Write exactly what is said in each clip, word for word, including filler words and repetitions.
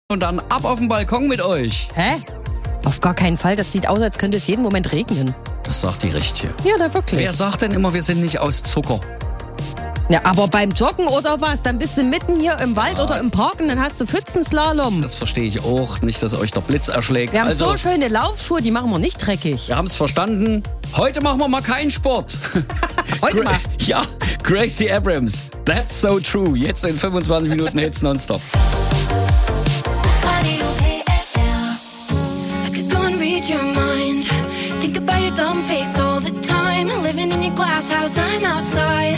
Und dann ab auf den Balkon mit euch. Hä? Auf gar keinen Fall. Das sieht aus, als könnte es jeden Moment regnen. Das sagt die Richtige. Ja, da wirklich. Wer sagt denn immer, wir sind nicht aus Zucker? Ja, aber beim Joggen oder was? Dann bist du mitten hier im Wald ja. oder im Park und dann hast du Pfützenslalom. Das verstehe ich auch. Nicht, dass euch der Blitz erschlägt. Wir haben also, so schöne Laufschuhe, die machen wir nicht dreckig. Wir haben es verstanden. Heute machen wir mal keinen Sport. Heute mal? Ja, Gracie Abrams. That's so true. Jetzt in fünfundzwanzig Minuten Hits nonstop. Your mind, think about your dumb face all the time. Living in your glass house, I'm outside.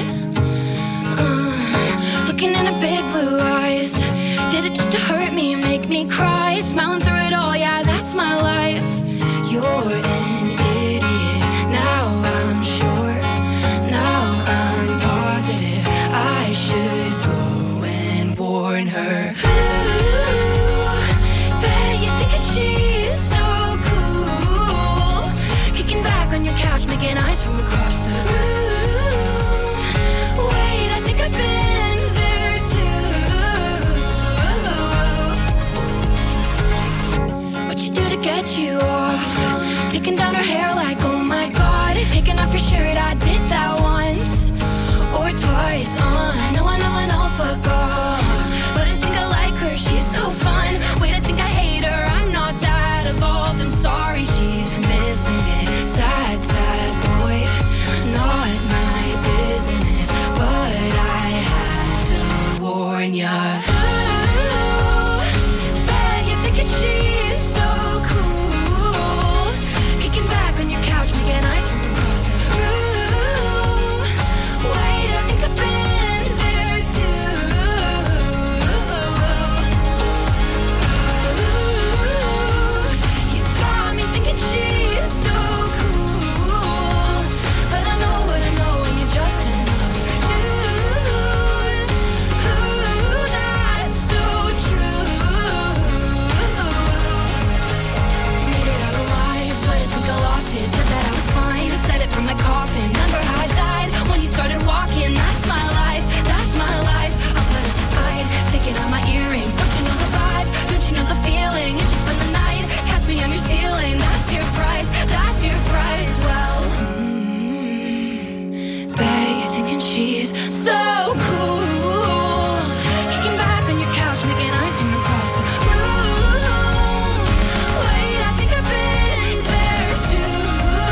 Uh, looking in her big blue eyes. Did it just to hurt me, make me cry? Smiling through it all, yeah, that's my life. You're an idiot. Now I'm sure. Now I'm positive. I should go and warn her. Ooh, bet you think that she's so on your couch, making eyes from across the room. Wait, I think I've been there too. What you do to get you off? Taking down her hair like, oh my god. Taking off your shirt, I did that once or twice. Uh, no, I know, I know, fuck off. But I think I like her, she's so fun. Wait, I think I hate her, I'm not that evolved. I'm sorry, she's missing it. Sad, sad boy, not my business, but I had to warn ya. Ooh, bet you think that she's so cool. Kicking back on your couch, making eyes from across the room. Wait, I think I've been there too. Ooh, you got me thinking she's so from the coffin, remember how I died when you started walking. That's my life, that's my life. I'll put up a fight, taking out my earrings. Don't you know the vibe? Don't you know the feeling? You just spend the night, catch me on your ceiling. That's your price, that's your price. Well, mm, bet you're thinking she's so cool. Kicking back on your couch, making eyes from across the room. Wait, I think I've been there too.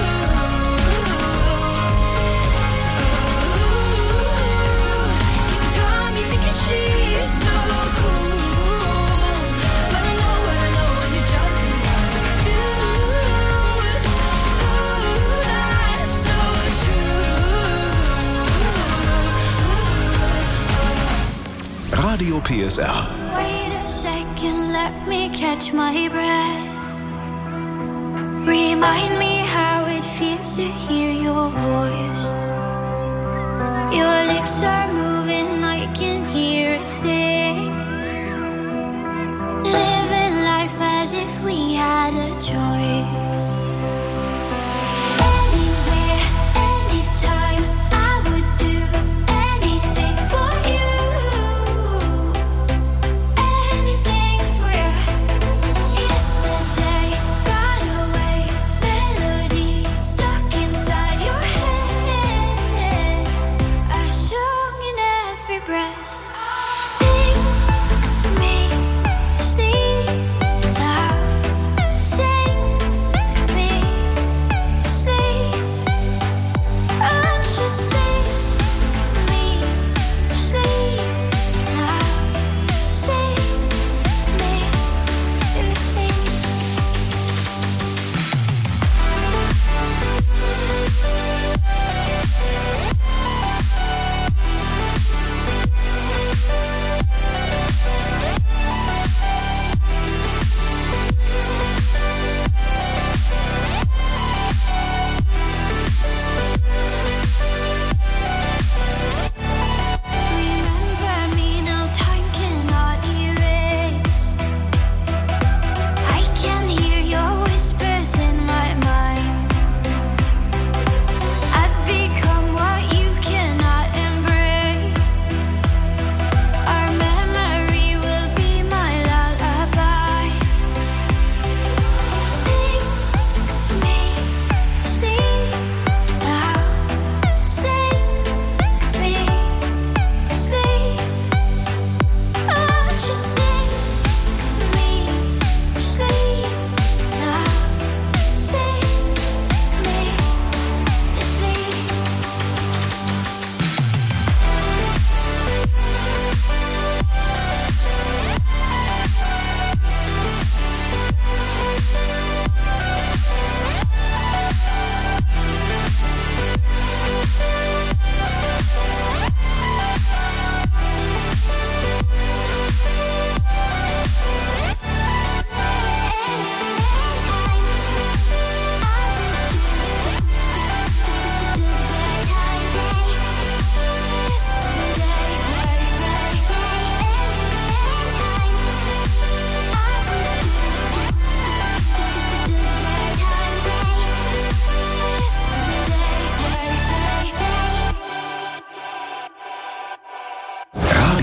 She's so cool, but I know what I know, and you're just another dude. Ooh, that's so true. Radio P S R. Wait a second, let me catch my breath. Remind me how it feels to hear your voice. Your lips are moving, I can hear a thing. Living life as if we had a choice. Anywhere, anytime, I would do anything for you. Anything for you. Yesterday got away, melody stuck inside your head. I sung in every breath. Sing me, sleep now. Sing me, sleep. And just sing me, sleep now. Sing me, sleep.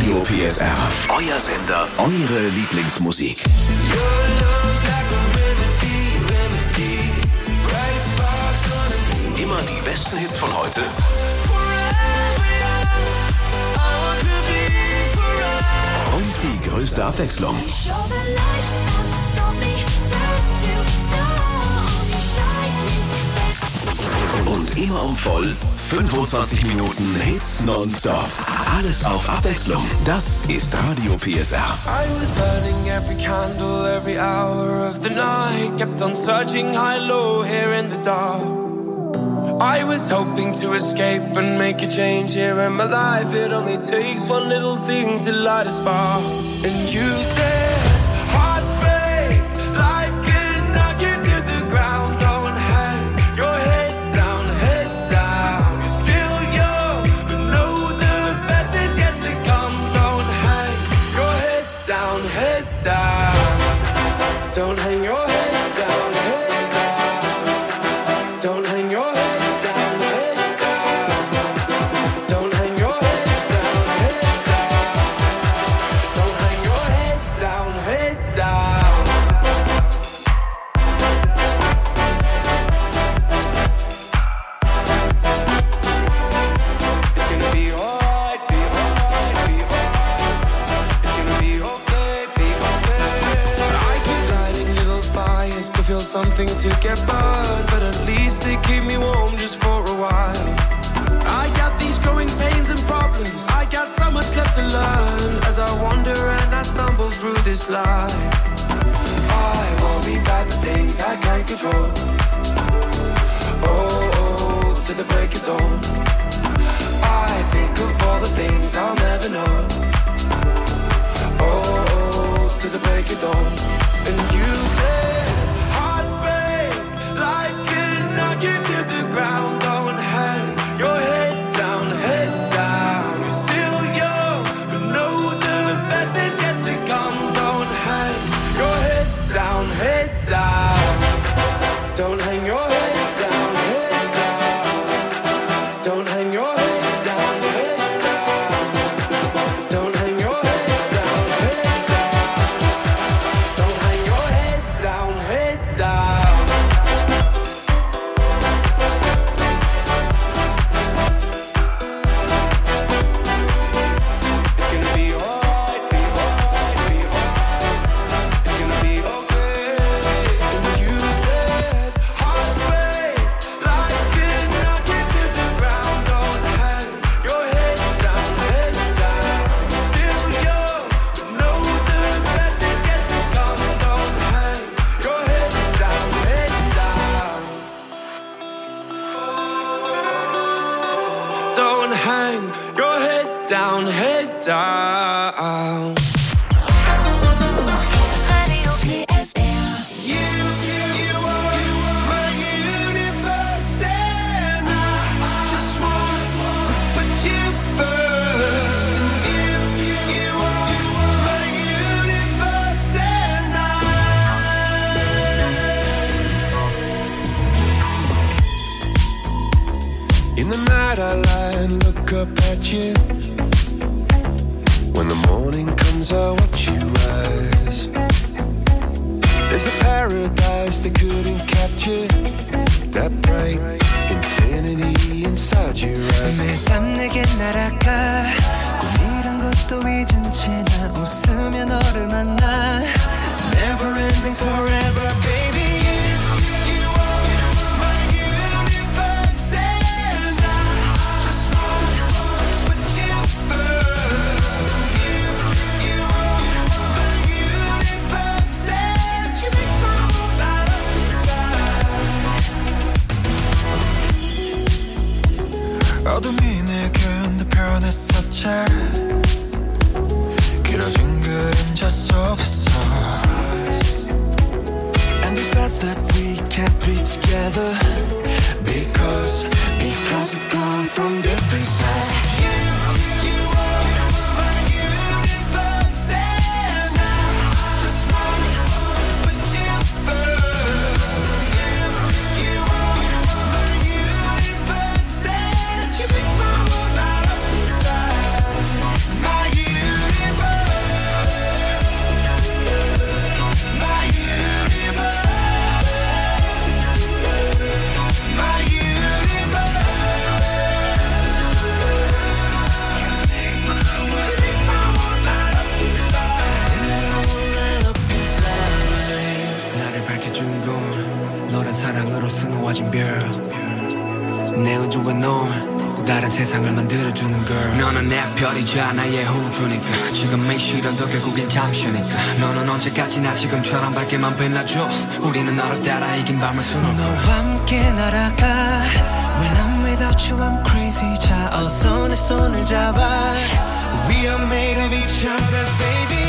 Radio P S R. Euer Sender, eure Lieblingsmusik. Immer die besten Hits von heute. Und die größte Abwechslung. Und immer um voll fünfundzwanzig Minuten Hits nonstop. Alles auf Abwechslung. Das ist Radio P S R. I was burning every candle, every hour of the night. Kept on searching high, low, here in the dark. I was hoping to escape and make a change here in my life. It only takes one little thing to light a spark. And you said, hearts break, life can knock you to the ground. Don't hang your head down, head down. You're still young, but know the best is yet to come. Don't hang your head down, head down. Don't hang your head down, head down. Don't hang your head. Something to get burned, but at least they keep me warm just for a while. I got these growing pains and problems. I got so much left to learn as I wander and I stumble through this life. I worry about the things I can't control. Oh, oh, to the break of dawn. I think of all the things I'll never know. Oh, oh, to the break of dawn. And you say life can knock you to the ground. Don't hang your head down, head down. You're still young, but know the best is yet to come. Don't hang your head down, head down. Don't hang your head down, head down. Don't hang your head down, head down. Don't hang your head down, head down. Don't hang your head down, head down. Down, head down. Radio P S R. You, you, you are my universe, and I just want to put you first. And you, you are my universe, and I. In the night I lie and look up at you. When the morning comes, I watch you rise. There's a paradise they couldn't capture. That bright infinity inside your eyes. 매일 밤 내게 날아가. 꿈이란 것도 잊은 채 나 웃으며 너를 만나. Never ending forever, baby. 어둠이 내게 내 편에 없는 놈 다른 세상을 만들어주는 girl 너는 내 별이자 나의 호주니까 지금의 시련도 결국엔 잠시니까 너는 언제까지나 지금처럼 밝게만 빛나줘 우리는 너를 따라 이긴 밤을 수놓고 너와 함께 날아가 When I'm without you I'm crazy 자 어서 내 손을 잡아 We are made of each other baby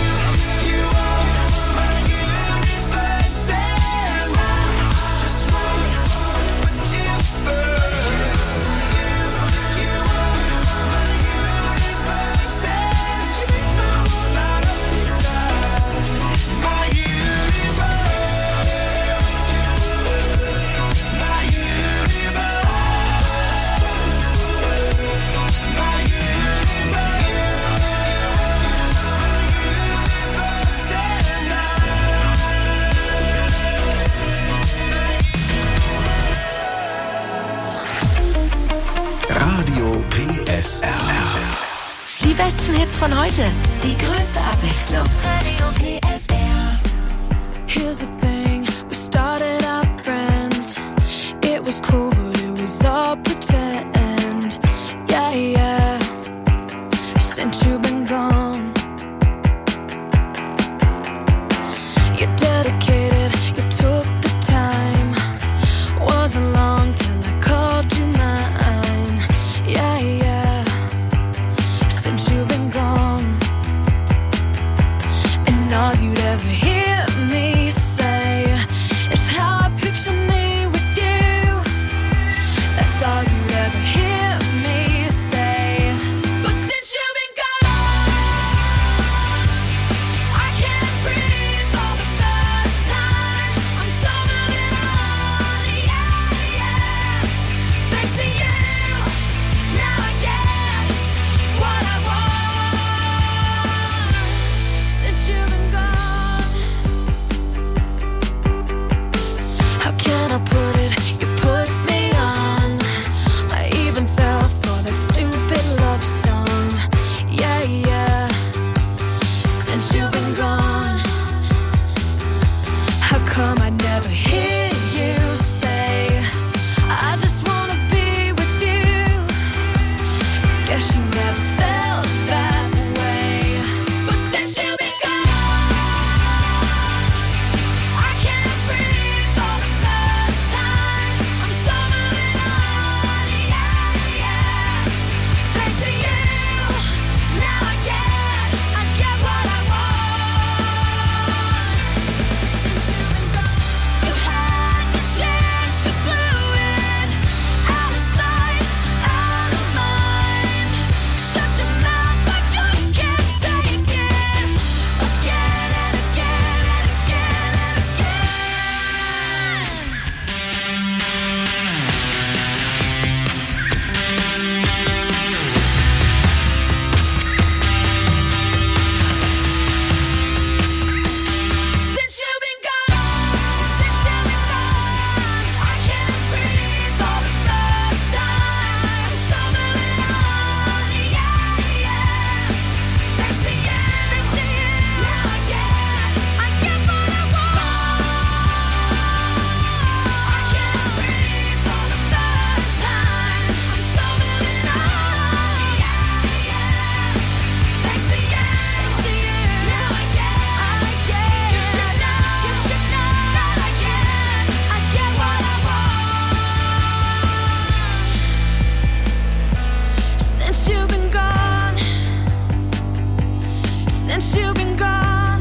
P S R. Die besten Hits von heute, die größte Abwechslung. Radio P S R. Here's the thing, we started out friends. It was cool, but it was all pretend. Yeah, yeah. Since you've been gone, you're dedicated, you took the time. Wasn't long till I called you mine. Yeah, yeah. Since you've been gone, and all you'd ever hear me say is how I picture me with you. That's all you'd ever hear me say. But since you've been gone, I can't breathe for the first time. I'm so moving on, yeah, yeah. Thanks to you, now I get what I want. Since you've been gone, how can I put it? You put me on. I even fell for that stupid love song. Yeah, yeah. Since you've been gone, how come I never hear you say I just wanna be with you? Guess you never felt that way. But since you've been gone, I can't breathe for the first time. I'm so moving on, yeah, yeah. Thanks to you, now I get, I get what I want. Since you've been gone, you had your chance, you blew it. Out of sight, out of mind. Shut your mouth, I just can't take it. Again and again and again and again. Since you've been gone, since you've been gone, I can't breathe for the first time. So moving on, yeah, yeah. Thanks to you, thanks to you, now I get, I get what I want. I can't breathe for the first time. I'm so moving on, yeah, yeah. Thanks to you, thanks to you, now I get, I get. You should know, you should know that I get, I get what I want. Since you've been gone, since you've been gone,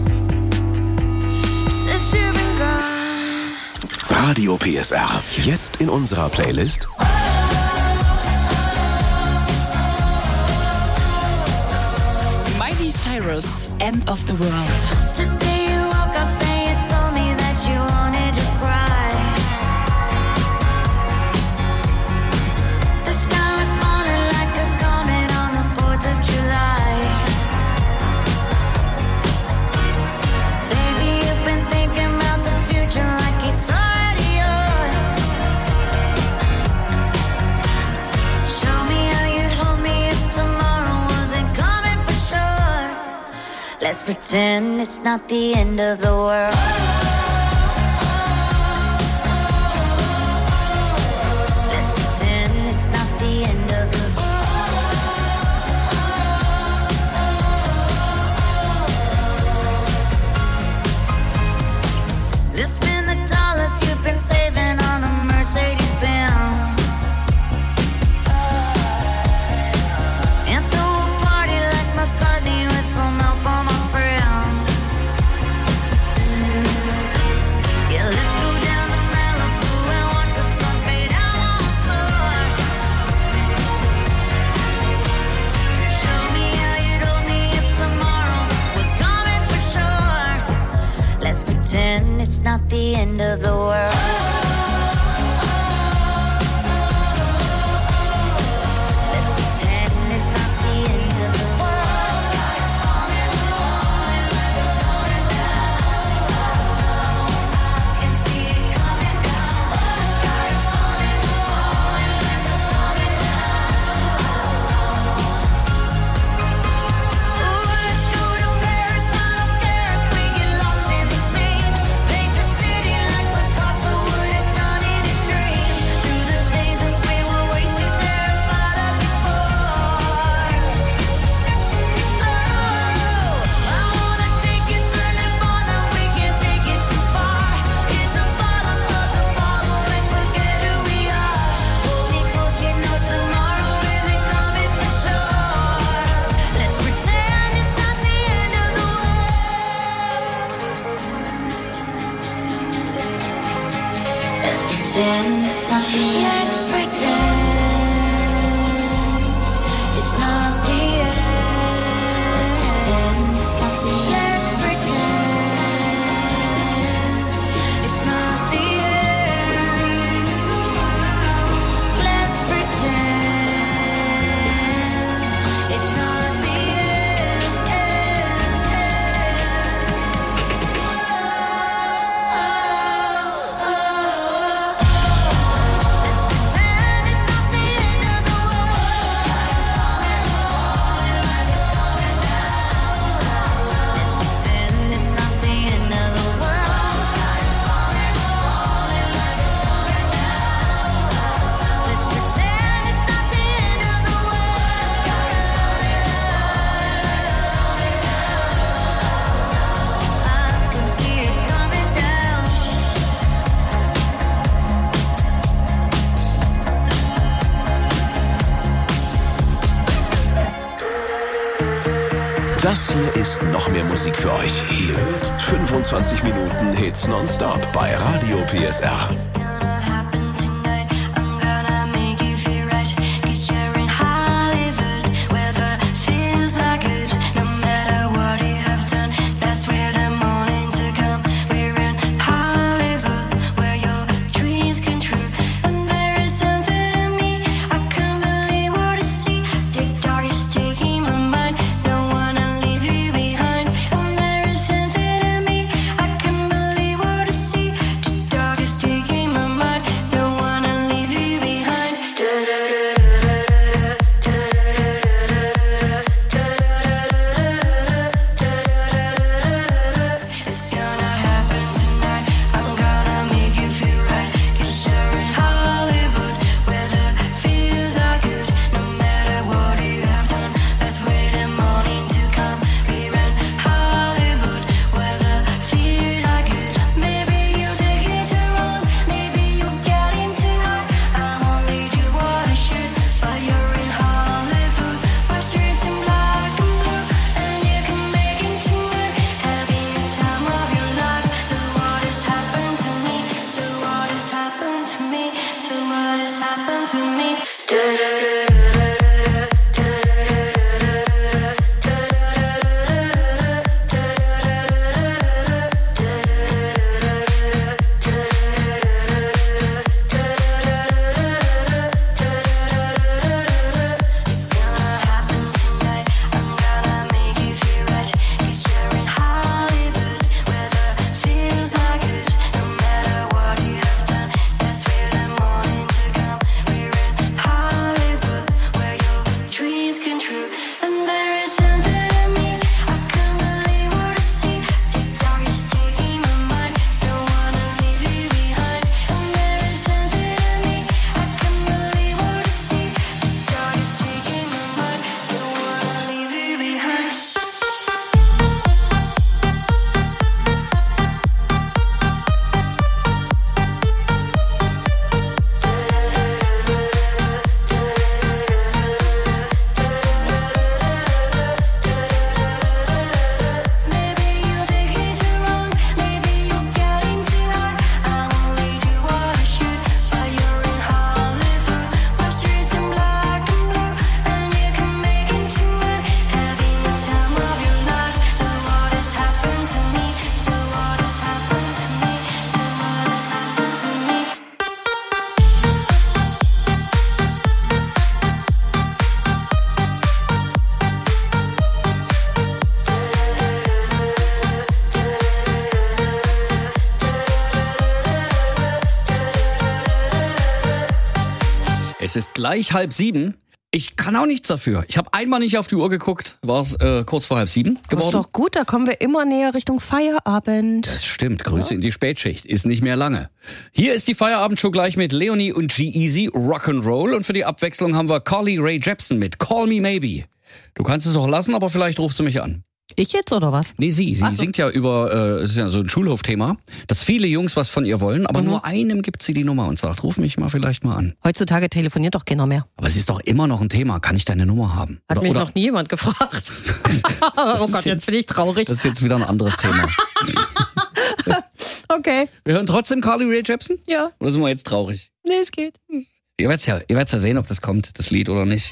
since you've been gone. Radio P S R. Jetzt in unserer Playlist Miley Cyrus, End of the World. Today you woke up and you told me that you wanted to cry. The sky was falling like a comet on the fourth of July. Baby, you've been thinking about the future like it's already yours. Show me how you'd hold me if tomorrow wasn't coming for sure. Let's pretend it's not the end of the world. Let's pretend it's not the end of the world. Let's pretend it's not the end. Let's pretend it's not the end. Let's pretend it's not the Das hier ist noch mehr Musik für euch. Ihr hört fünfundzwanzig Minuten Hits nonstop bei Radio P S R. taking Es ist gleich halb sieben. Ich kann auch nichts dafür. Ich habe einmal nicht auf die Uhr geguckt, war es äh, kurz vor halb sieben geworden. Das ist doch gut, da kommen wir immer näher Richtung Feierabend. Das stimmt, Grüße ja. in die Spätschicht, ist nicht mehr lange. Hier ist die Feierabendshow gleich mit Leonie und G-Eazy, Rock'n'Roll. Und für die Abwechslung haben wir Carly Rae Jepsen mit Call Me Maybe. Du kannst es auch lassen, aber vielleicht rufst du mich an. Ich jetzt oder was? Nee, sie. Sie so. singt ja über, äh, das ist ja so ein Schulhofthema, dass viele Jungs was von ihr wollen, aber mhm. nur einem gibt sie die Nummer und sagt, ruf mich mal vielleicht mal an. Heutzutage telefoniert doch keiner mehr. Aber es ist doch immer noch ein Thema. Kann ich deine Nummer haben? Hat oder, mich oder? noch nie jemand gefragt. Oh Gott, jetzt bin ich traurig. Das ist jetzt wieder ein anderes Thema. Okay. Wir hören trotzdem Carly Rae Jepsen? Ja. Oder sind wir jetzt traurig? Nee, es geht. Ihr werdet's ja, ihr werdet's ja sehen, ob das kommt, das Lied oder nicht.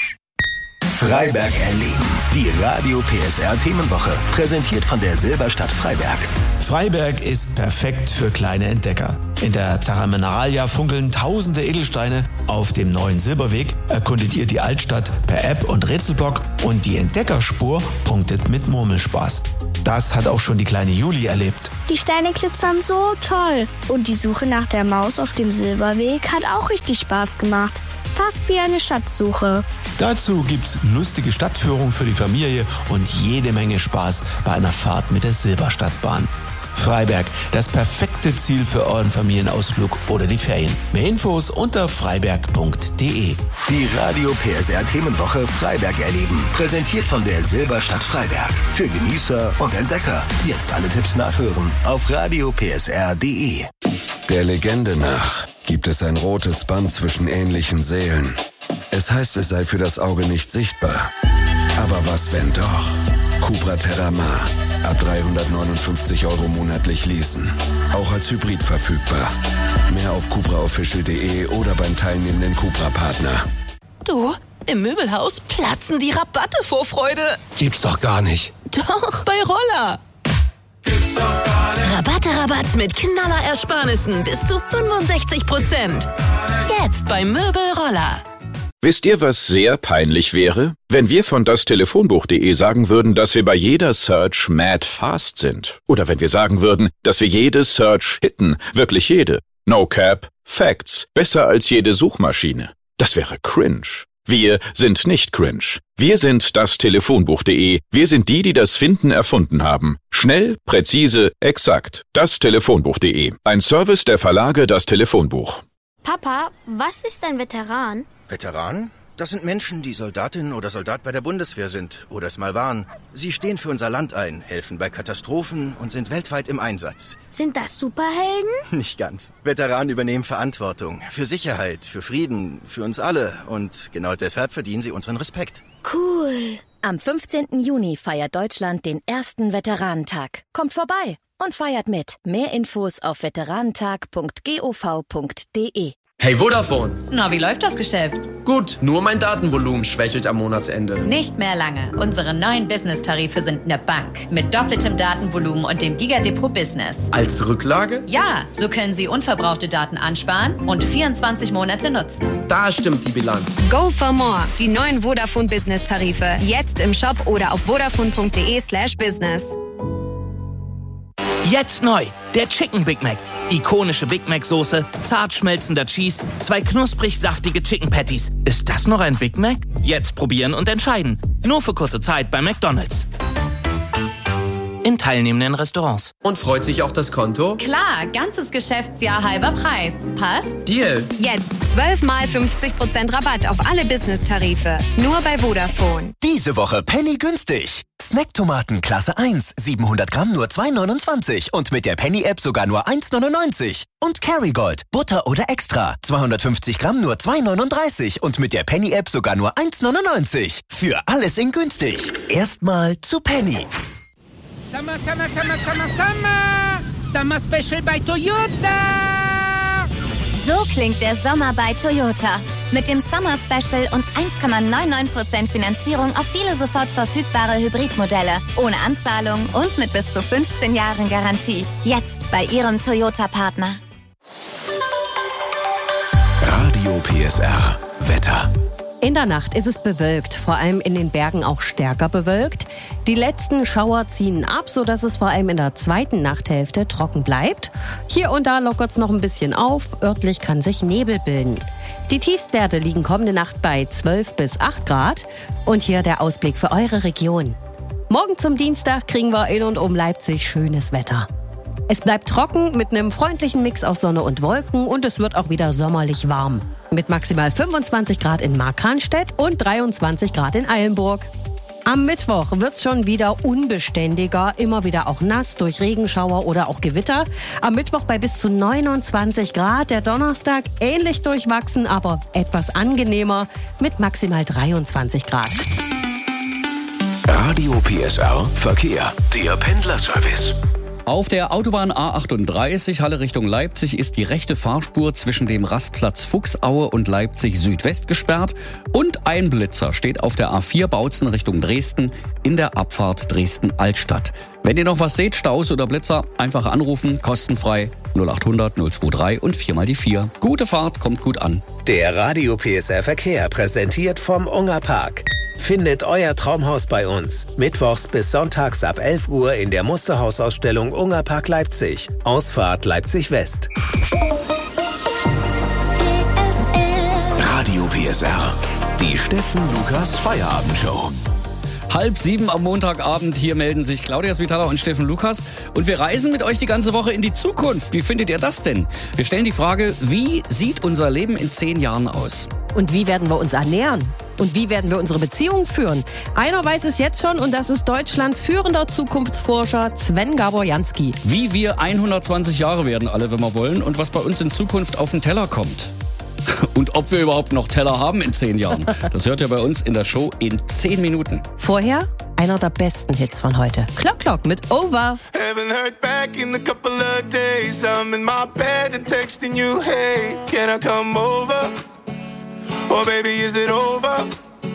Freiberg erleben. Die Radio P S R Themenwoche. Präsentiert von der Silberstadt Freiberg. Freiberg ist perfekt für kleine Entdecker. In der Terra Mineralia funkeln tausende Edelsteine. Auf dem neuen Silberweg erkundet ihr die Altstadt per App und Rätselblock und die Entdeckerspur punktet mit Murmelspaß. Das hat auch schon die kleine Juli erlebt. Die Steine glitzern so toll. Und die Suche nach der Maus auf dem Silberweg hat auch richtig Spaß gemacht. Fast wie eine Schatzsuche. Dazu gibt's lustige Stadtführungen für die Familie und jede Menge Spaß bei einer Fahrt mit der Silberstadtbahn. Freiberg, das perfekte Ziel für euren Familienausflug oder die Ferien. Mehr Infos unter freiberg punkt de. Die Radio P S R Themenwoche Freiberg erleben. Präsentiert von der Silberstadt Freiberg. Für Genießer und Entdecker. Jetzt alle Tipps nachhören auf radio p s r punkt de. Der Legende nach gibt es ein rotes Band zwischen ähnlichen Seelen. Es heißt, es sei für das Auge nicht sichtbar. Aber was, wenn doch? Cupra Terramar. Ab dreihundertneunundfünfzig Euro monatlich leasen. Auch als Hybrid verfügbar. Mehr auf cupra official punkt de oder beim teilnehmenden Cupra-Partner. Du, im Möbelhaus platzen die Rabatte vor Freude. Gibt's doch gar nicht. Doch, bei Roller. Gibt's doch gar nicht. Rabatte, Rabatt mit Knallerersparnissen bis zu fünfundsechzig Prozent. Jetzt bei Möbel Roller. Wisst ihr, was sehr peinlich wäre? Wenn wir von das Telefonbuch punkt de sagen würden, dass wir bei jeder Search mad fast sind. Oder wenn wir sagen würden, dass wir jede Search hitten. Wirklich jede. No cap. Facts. Besser als jede Suchmaschine. Das wäre cringe. Wir sind nicht cringe. Wir sind das Telefonbuch punkt de. Wir sind die, die das Finden erfunden haben. Schnell, präzise, exakt. das Telefonbuch punkt de. Ein Service der Verlage Das Telefonbuch. Papa, was ist ein Veteran? Veteran? Das sind Menschen, die Soldatin oder Soldat bei der Bundeswehr sind oder es mal waren. Sie stehen für unser Land ein, helfen bei Katastrophen und sind weltweit im Einsatz. Sind das Superhelden? Nicht ganz. Veteranen übernehmen Verantwortung für Sicherheit, für Frieden, für uns alle. Und genau deshalb verdienen sie unseren Respekt. Cool. Am fünfzehnten Juni feiert Deutschland den ersten Veteranentag. Kommt vorbei und feiert mit. Mehr Infos auf veteranentag punkt gov punkt de. Hey Vodafone! Na, wie läuft das Geschäft? Gut, nur mein Datenvolumen schwächelt am Monatsende. Nicht mehr lange. Unsere neuen Business-Tarife sind eine Bank. Mit doppeltem Datenvolumen und dem Gigadepot Business. Als Rücklage? Ja, so können Sie unverbrauchte Daten ansparen und vierundzwanzig Monate nutzen. Da stimmt die Bilanz. Go for more. Die neuen Vodafone Business-Tarife. Jetzt im Shop oder auf vodafone punkt de slash business. Jetzt neu, der Chicken Big Mac. Ikonische Big Mac Soße, zart schmelzender Cheese, zwei knusprig saftige Chicken Patties. Ist das noch ein Big Mac? Jetzt probieren und entscheiden. Nur für kurze Zeit bei McDonald's. In teilnehmenden Restaurants. Und freut sich auch das Konto? Klar, ganzes Geschäftsjahr halber Preis. Passt? Deal. Jetzt zwölf mal fünfzig Prozent Rabatt auf alle Business-Tarife. Nur bei Vodafone. Diese Woche Penny günstig. Snacktomaten Klasse eins, siebenhundert Gramm nur zwei neunundzwanzig und mit der Penny-App sogar nur eins neunundneunzig. Und Kerrygold, Butter oder Extra, zweihundertfünfzig Gramm nur zwei neununddreißig und mit der Penny-App sogar nur eins neunundneunzig. Für alles in günstig. Erstmal zu Penny. Summer, Summer, Summer, Summer, Summer! Summer Special bei Toyota! So klingt der Sommer bei Toyota. Mit dem Summer Special und eins Komma neunundneunzig Prozent Finanzierung auf viele sofort verfügbare Hybridmodelle. Ohne Anzahlung und mit bis zu fünfzehn Jahren Garantie. Jetzt bei Ihrem Toyota-Partner. Radio P S R Wetter. In der Nacht ist es bewölkt, vor allem in den Bergen auch stärker bewölkt. Die letzten Schauer ziehen ab, sodass es vor allem in der zweiten Nachthälfte trocken bleibt. Hier und da lockert es noch ein bisschen auf, örtlich kann sich Nebel bilden. Die Tiefstwerte liegen kommende Nacht bei zwölf bis acht Grad. Und hier der Ausblick für eure Region. Morgen zum Dienstag kriegen wir in und um Leipzig schönes Wetter. Es bleibt trocken mit einem freundlichen Mix aus Sonne und Wolken und es wird auch wieder sommerlich warm. Mit maximal fünfundzwanzig Grad in Markranstädt und dreiundzwanzig Grad in Eilenburg. Am Mittwoch wird's schon wieder unbeständiger, immer wieder auch nass durch Regenschauer oder auch Gewitter. Am Mittwoch bei bis zu neunundzwanzig Grad, der Donnerstag ähnlich durchwachsen, aber etwas angenehmer mit maximal dreiundzwanzig Grad. Radio P S R Verkehr, der Pendlerservice. Auf der Autobahn A achtunddreißig Halle Richtung Leipzig ist die rechte Fahrspur zwischen dem Rastplatz Fuchsaue und Leipzig Südwest gesperrt und ein Blitzer steht auf der A vier Bautzen Richtung Dresden in der Abfahrt Dresden-Altstadt. Wenn ihr noch was seht, Staus oder Blitzer, einfach anrufen, kostenfrei null acht hundert null zwei drei und vier mal die vier. Gute Fahrt, kommt gut an. Der Radio P S R Verkehr präsentiert vom Unger Park. Findet euer Traumhaus bei uns. Mittwochs bis sonntags ab elf Uhr in der Musterhausausstellung Unger Park Leipzig. Ausfahrt Leipzig West. Radio P S R. Die Steffen Lukas Feierabendshow. Halb sieben am Montagabend, hier melden sich Claudia Svitala und Steffen Lukas und wir reisen mit euch die ganze Woche in die Zukunft. Wie findet ihr das denn? Wir stellen die Frage, wie sieht unser Leben in zehn Jahren aus? Und wie werden wir uns ernähren? Und wie werden wir unsere Beziehungen führen? Einer weiß es jetzt schon und das ist Deutschlands führender Zukunftsforscher Sven Gaborjanski. Wie wir hundertzwanzig Jahre werden alle, wenn wir wollen und was bei uns in Zukunft auf den Teller kommt. Und ob wir überhaupt noch Teller haben in zehn Jahren. Das hört ihr bei uns in der Show in zehn Minuten. Vorher einer der besten Hits von heute. Clock Clock mit Over. Haven't heard back in a couple of days. I'm in my bed and texting you, hey, can I come over? Oh baby, is it over?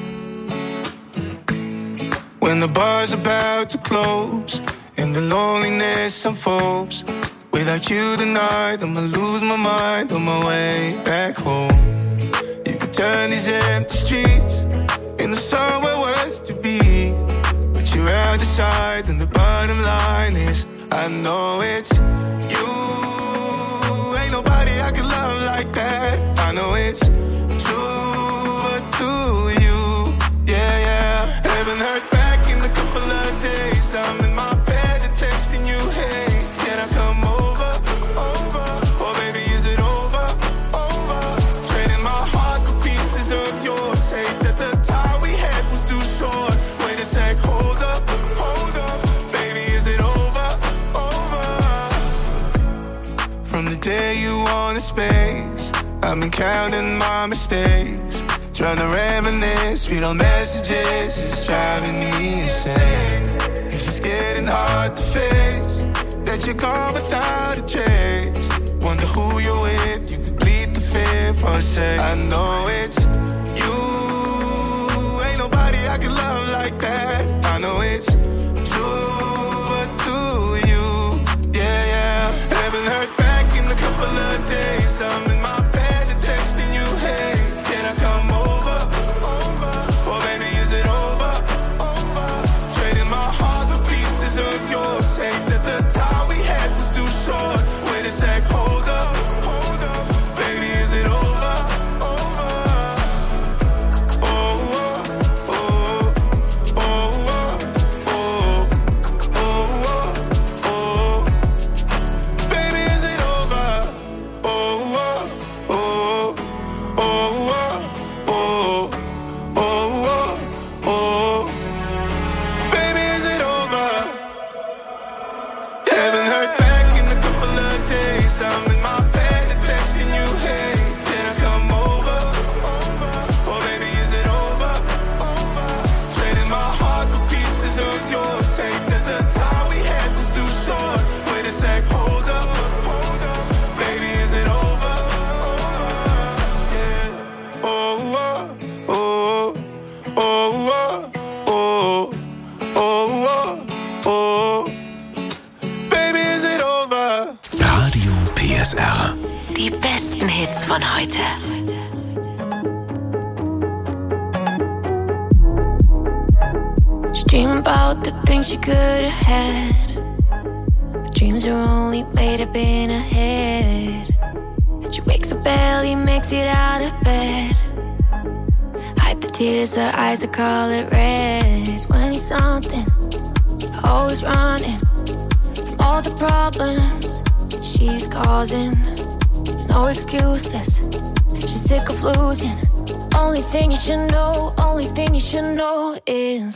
When the bar's about to close and the loneliness unfolds, without you tonight, I'ma lose my mind on my way back home. You could turn these empty streets into somewhere worth to be, but you're out the side and the bottom line is, I know it's you. Ain't nobody I can love like that. I know it's true, but do you? Yeah, yeah. Haven't heard back in a couple of days. I'm in my bed and texting you, hey, can I come over? Over. Oh baby, is it over? Over. Trading my heart for pieces of yours. Hate that the time we had was too short. Wait a sec, hold up, hold up. Baby, is it over? Over. From the day you wanted space, I've been counting my mistakes, trying to reminisce, read on messages, it's driving me insane. It's just getting hard to face that you're gone without a trace. Wonder who you're with, you could bleed the fear for a sec. I know it's you, ain't nobody I can love like that. I know it's true, but do you? Yeah, yeah. Haven't heard back in a couple of days. I'm in my bed and texting you, hey, can I come over? Over. Oh baby, is it over? Over. Trading my heart for pieces of yours. Hate that the time we had was too short. Wait a sec, hold up, hold up. Baby, is it over? Over. Oh, oh, oh, oh, oh, oh, oh, oh. Baby, is it over? Oh, oh, oh, oh, oh, oh, oh, oh. Baby, is it over? Haven't heard back in a couple of days. I'm in my bed and texting you, hey, can I come over? Over. Oh baby, is it over? Over. Trading my heart for pieces of yours. Hate that the time we had was too short. Wait a sec, hold up, hold up. Baby, is it over? Yeah. Oh, oh, oh, oh, oh, oh, oh, oh. Baby, is it over? Radio P S R. Die besten Hits von heute. She dream about the things she could have had, but dreams are only made up in her head. She wakes up barely, makes it out of bed. Hide the tears, her eyes are colored red. twenty something, always running from all the problems she's causing. No excuses, she's sick of losing. Only thing you should know, only thing you should know is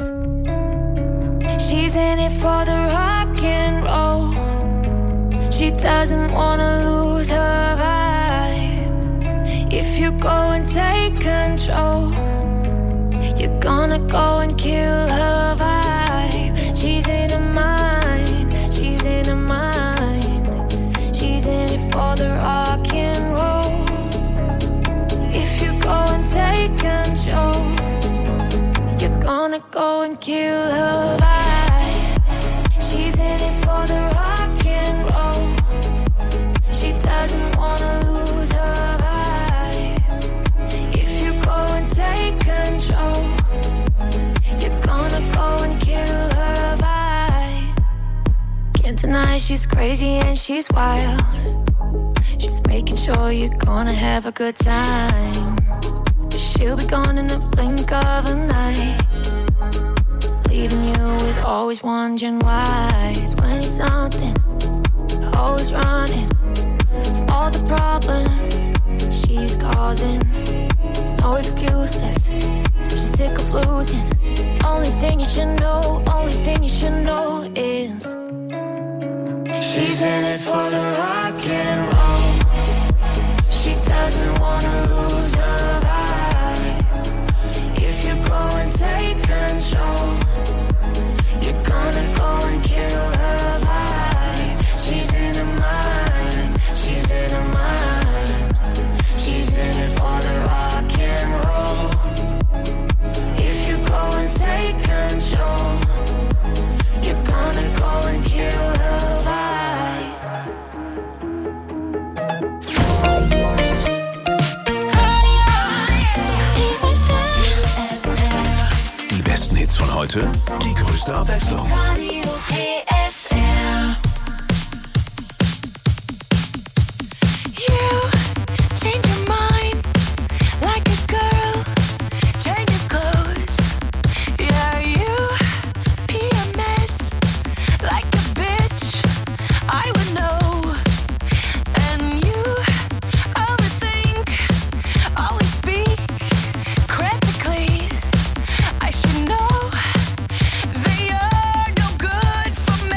she's in it for the rock and roll. She doesn't wanna lose her vibe. If you go and take control, you're gonna go and kill her vibe. She's in her mind, she's in her mind. She's in it for the rock and roll. If you go and take control, you're gonna go and kill her vibe. She's in it for the rock and roll. She doesn't wanna lose her vibe. If you go and take control, you're gonna go and kill her vibe. Can't deny she's crazy and she's wild. She's making sure you're gonna have a good time. But she'll be gone in the blink of an eye, leaving you with always wondering why. twenty something, always running from all the problems she's causing. No excuses, she's sick of losing. Only thing you should know, only thing you should know is she's in it for the rock and roll. She doesn't wanna lose her vibe. If you go and take control, you're gonna go and kill her vibe. She's in her mind, she's in her mind. She's in it for the rock and roll. If you go and take control, you're gonna go and kill her vibe. Die besten Hits von heute, die größte Abwechslung. Radio P S R. You change your mind like a girl changes clothes. Yeah, you be a mess like a bitch. I would know. And you overthink, always speak critically. I should know that you're no good for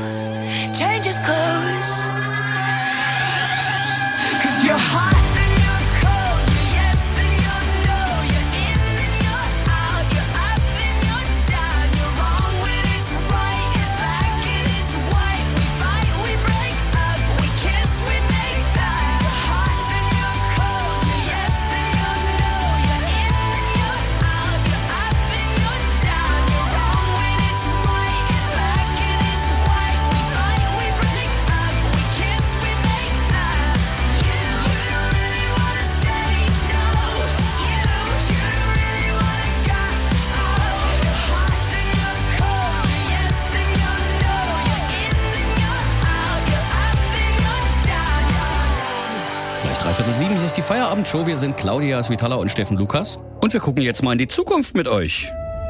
changes clothes. 'Cause you're hot. Viertel sieben, hier ist die Feierabendshow. Wir sind Claudia Svitala und Steffen Lukas. Und wir gucken jetzt mal in die Zukunft mit euch.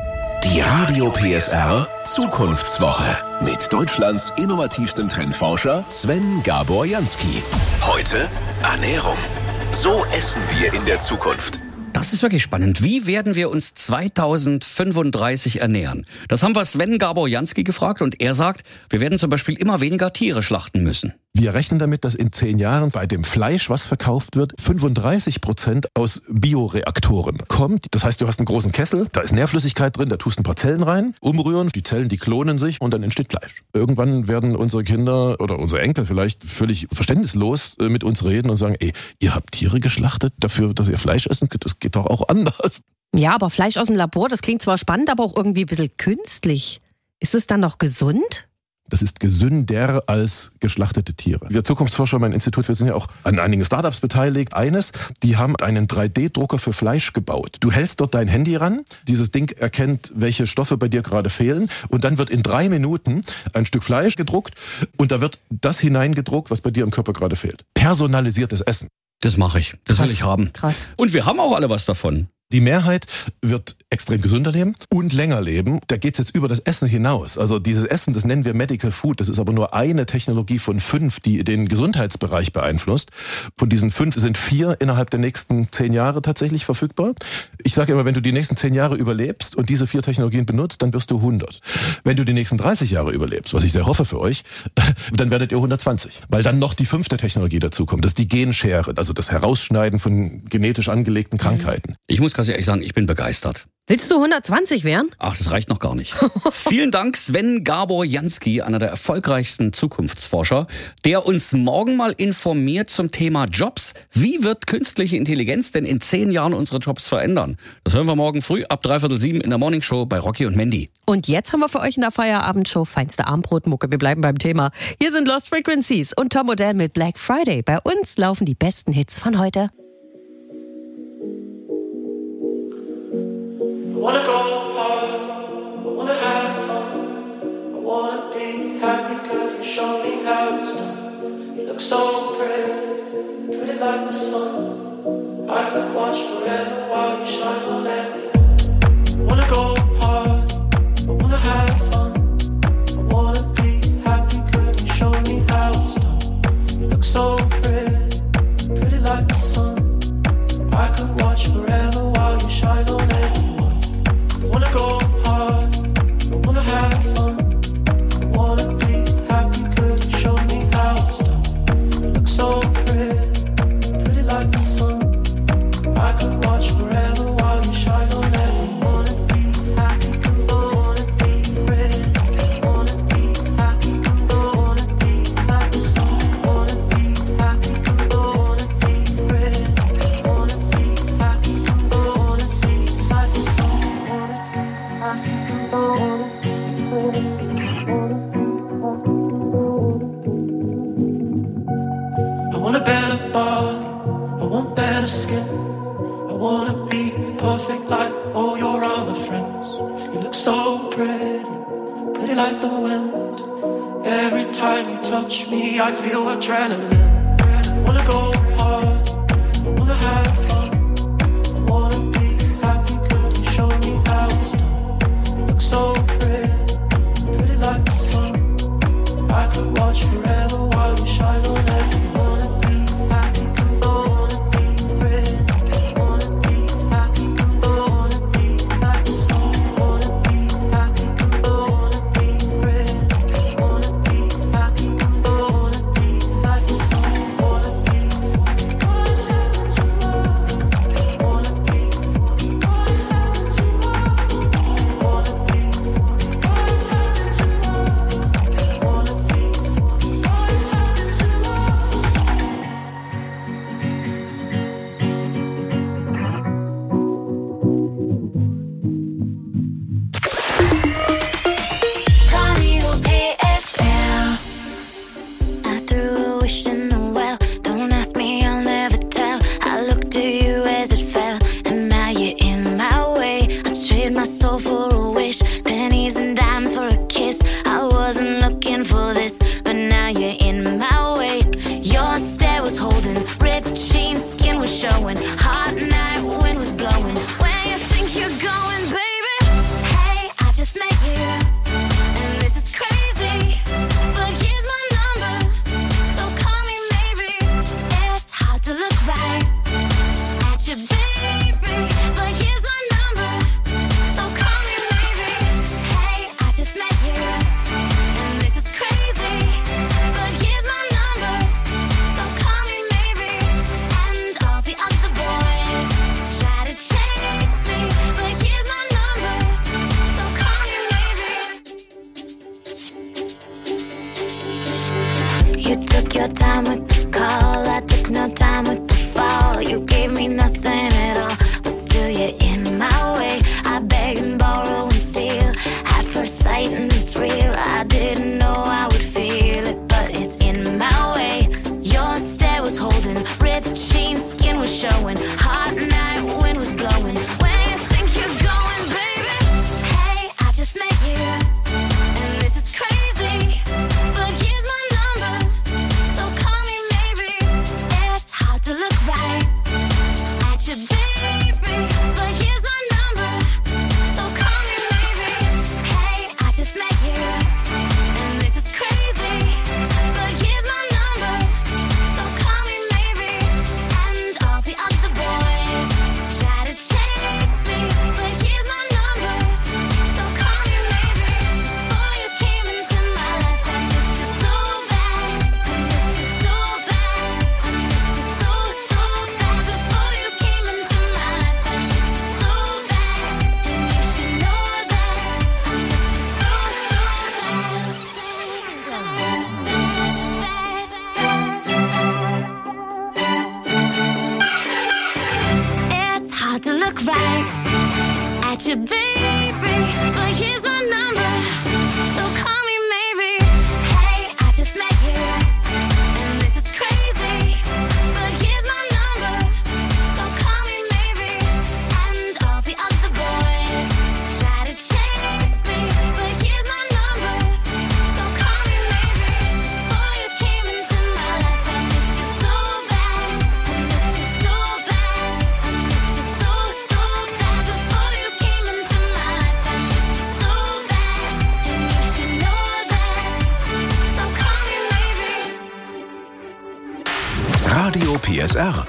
Die Radio P S R Zukunftswoche mit Deutschlands innovativstem Trendforscher Sven Gabor Jansky. Heute Ernährung. So essen wir in der Zukunft. Das ist wirklich spannend. Wie werden wir uns zweitausendfünfunddreißig ernähren? Das haben wir Sven Gabor Jansky gefragt und er sagt, wir werden zum Beispiel immer weniger Tiere schlachten müssen. Wir rechnen damit, dass in zehn Jahren bei dem Fleisch, was verkauft wird, fünfunddreißig Prozent aus Bioreaktoren kommt. Das heißt, du hast einen großen Kessel, da ist Nährflüssigkeit drin, da tust ein paar Zellen rein, umrühren, die Zellen, die klonen sich und dann entsteht Fleisch. Irgendwann werden unsere Kinder oder unsere Enkel vielleicht völlig verständnislos mit uns reden und sagen, ey, ihr habt Tiere geschlachtet dafür, dass ihr Fleisch essen könnt? Das geht doch auch anders. Ja, aber Fleisch aus dem Labor, das klingt zwar spannend, aber auch irgendwie ein bisschen künstlich. Ist es dann noch gesund? Das ist gesünder als geschlachtete Tiere. Wir Zukunftsforscher, mein Institut, wir sind ja auch an einigen Startups beteiligt. Eines, die haben einen drei D Drucker für Fleisch gebaut. Du hältst dort dein Handy ran, dieses Ding erkennt, welche Stoffe bei dir gerade fehlen und dann wird in drei Minuten ein Stück Fleisch gedruckt und da wird das hineingedruckt, was bei dir im Körper gerade fehlt. Personalisiertes Essen. Das mache ich. Das Krass. will ich haben. Krass. Und wir haben auch alle was davon. Die Mehrheit wird extrem gesünder leben und länger leben. Da geht's jetzt über das Essen hinaus. Also dieses Essen, das nennen wir Medical Food. Das ist aber nur eine Technologie von fünf, die den Gesundheitsbereich beeinflusst. Von diesen fünf sind vier innerhalb der nächsten zehn Jahre tatsächlich verfügbar. Ich sage immer, wenn du die nächsten zehn Jahre überlebst und diese vier Technologien benutzt, dann wirst du hundert. Wenn du die nächsten dreißig Jahre überlebst, was ich sehr hoffe für euch, dann werdet ihr hundertzwanzig. Weil dann noch die fünfte Technologie dazukommt. Das ist die Genschere, also das Herausschneiden von genetisch angelegten Krankheiten. Ich muss ganz ehrlich sagen, ich bin begeistert. Willst du hundertzwanzig werden? Ach, das reicht noch gar nicht. Vielen Dank, Sven Gabor Jansky, einer der erfolgreichsten Zukunftsforscher, der uns morgen mal informiert zum Thema Jobs. Wie wird künstliche Intelligenz denn in zehn Jahren unsere Jobs verändern? Das hören wir morgen früh ab dreiviertel sieben in der Morningshow bei Rocky und Mandy. Und jetzt haben wir für euch in der Feierabendshow feinste Armbrotmucke. Wir bleiben beim Thema. Hier sind Lost Frequencies und Tom Odell mit Black Friday. Bei uns laufen die besten Hits von heute. I wanna go hard, I wanna have fun, I wanna be happy, could you show me how it's done? You look so pretty, pretty like the sun. I could watch forever while you shine on everyone. I wanna go hard, I wanna have fun, I wanna be happy, could you show me how it's done? You look so pretty, pretty like the sun. I could watch forever while you shine on everyone. I wanna go hard, I wanna have fun, I wanna be happy, could you show me how it's done? You look so pretty, pretty like the sun. I could watch forever while you shine on everyone. Wanna be happy, wanna be pretty, wanna be happy, wanna be like the sun. Wanna be happy, wanna be pretty, wanna be happy, wanna be like the sun. I want a better body, I want better skin. I wanna be perfect like all your other friends. You look so pretty, pretty like the wind. Every time you touch me, I feel adrenaline. I wanna go hard, I wanna have fun, I wanna be happy, could you show me how it's done? You look so pretty, pretty like the sun. I could watch forever while you shine on everyone. Wanna be happy, wanna be pretty, wanna be happy, wanna be like the sun. Wanna be happy, wanna be pretty, wanna be You took your time with the call, I took no time with the fall. You gave me nothing at all, but still you're in my way. I beg and borrow and steal at first sight, and it's real. I didn't know I would feel it, but it's in my way. Your stare was holding, ripped jeans, skin was showing. Hot night, wind was blowing. Where you think you're going, baby? Hey, I just met you, and this is crazy, but here's my number, so call me maybe. It's hard to look right at you, baby, but here's my number, so call me maybe. Hey, I just met you, and this is crazy, but here's my number, so call me maybe. And all the other boys try to chase me, but here's my number, so call me maybe. Before you came into my life, I missed you so bad, I missed you so bad, I missed you so, so bad. Before you came into my life, I missed you so bad, and you should know that I missed you so, so bad. It's hard to look right at you, baby, but here's my number, so call me maybe. Hey, I just met you, and this is crazy, but here's my number, so call me maybe. And all the other boys try to chase me, but here's my number, so call me maybe. Before you came into my life, I missed you so bad, I missed you so bad, I missed you so, so bad. Before you came into my life, I missed you so bad, and you should know that, so call me maybe. Radio P S R.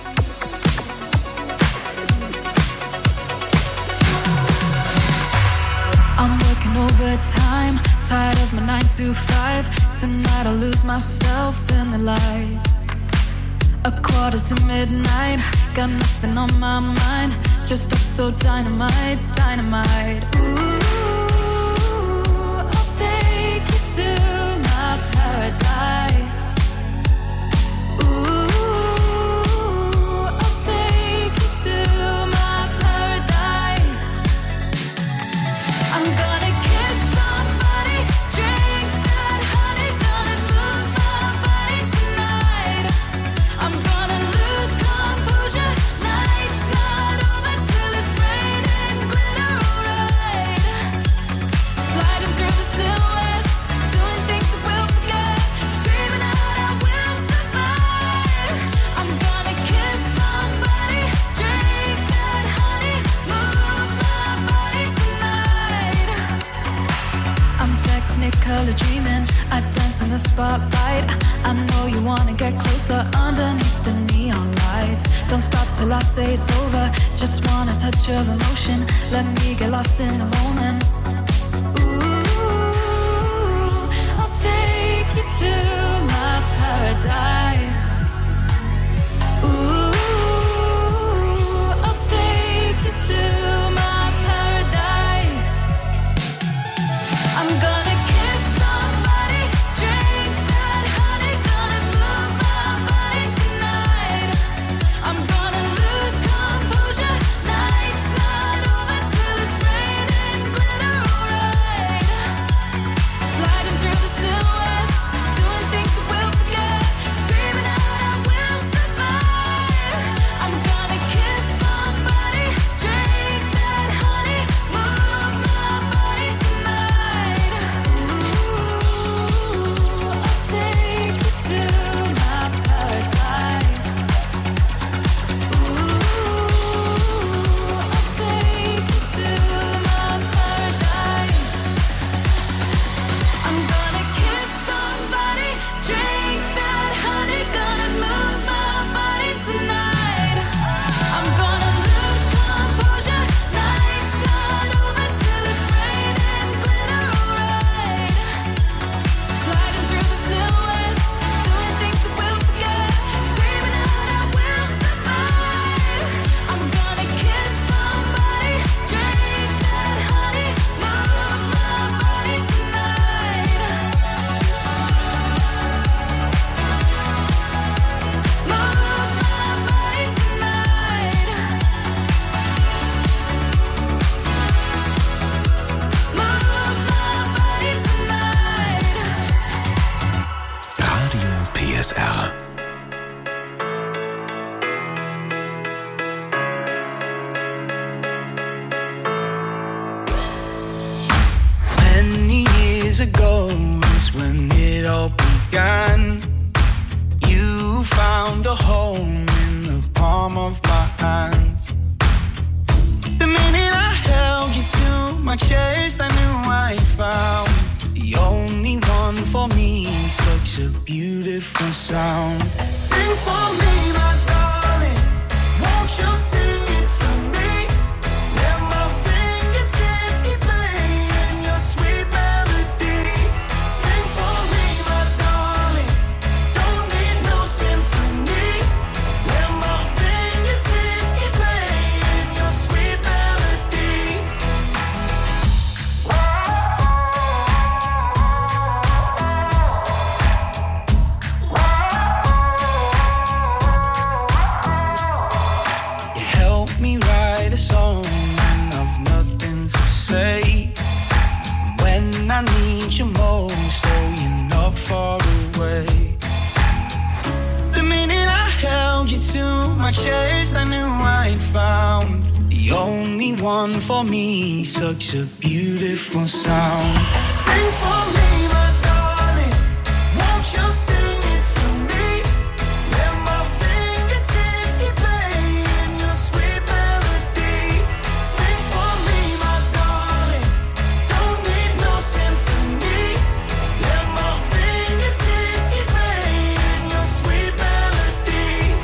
I'm working overtime, tired of my nine to five. Tonight I'll lose myself in the lights. A quarter to midnight, got nothing on my mind. Dressed up so dynamite, dynamite. Ooh, I'll take you to my paradise. Ooh, I'll take you to my paradise. I'm gonna kiss somebody, drink that honey, gonna move my body tonight. I'm gonna lose composure, night's not over till it's raining glitter, alright. Sliding through the silhouettes, doing things that we'll forget, screaming out I will survive. I'm gonna kiss somebody, drink that honey, move my body tonight. I'm technicolor dreaming, I dance in the spotlight. I know you wanna get closer underneath the neon lights. Don't stop till I say it's over, just want a touch of emotion. Let me get lost in the moment. Ooh, I'll take you to my paradise. Ooh, I'll take you to my paradise. I'm gonna kiss somebody, drink that honey, gonna move my body tonight. I'm gonna lose composure, night's not over till it's raining glitter, S R. Many years ago is when it all began. You found a home in the palm of my hands. The minute I held you to my chest, I knew I found the only one for me. Such a beautiful sound. Sing for me, my darling. Won't you sing it for me? Let my fingertips keep playing your sweet melody. Sing for me, my darling. Don't need no symphony. Let my fingertips keep playing your sweet melody. You help me write a song when I've nothing to say. When I need you most, oh, you're not far away. The minute I held you to my chest, I knew I'd found the only one for me. Such a beautiful sound. Sing for me, my darling. Won't you sing it for me? Let my fingertips keep playing your sweet melody. Sing for me, my darling. Don't need no symphony. Let my fingertips keep playing your sweet melody.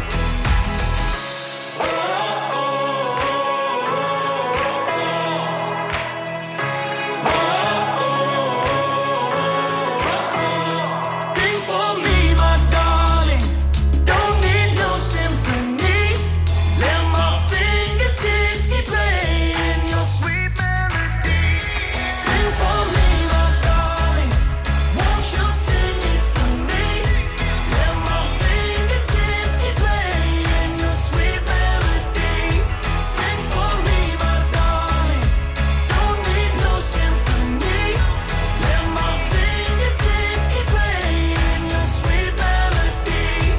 Sing for me, my darling. Don't need no symphony. Let my fingertips keep playing your sweet melody. Sing for me, my darling. Won't you sing it for me? Let my fingertips keep playing your sweet melody. Sing for me, my darling. Don't need no symphony. Let my fingertips keep playing your sweet melody.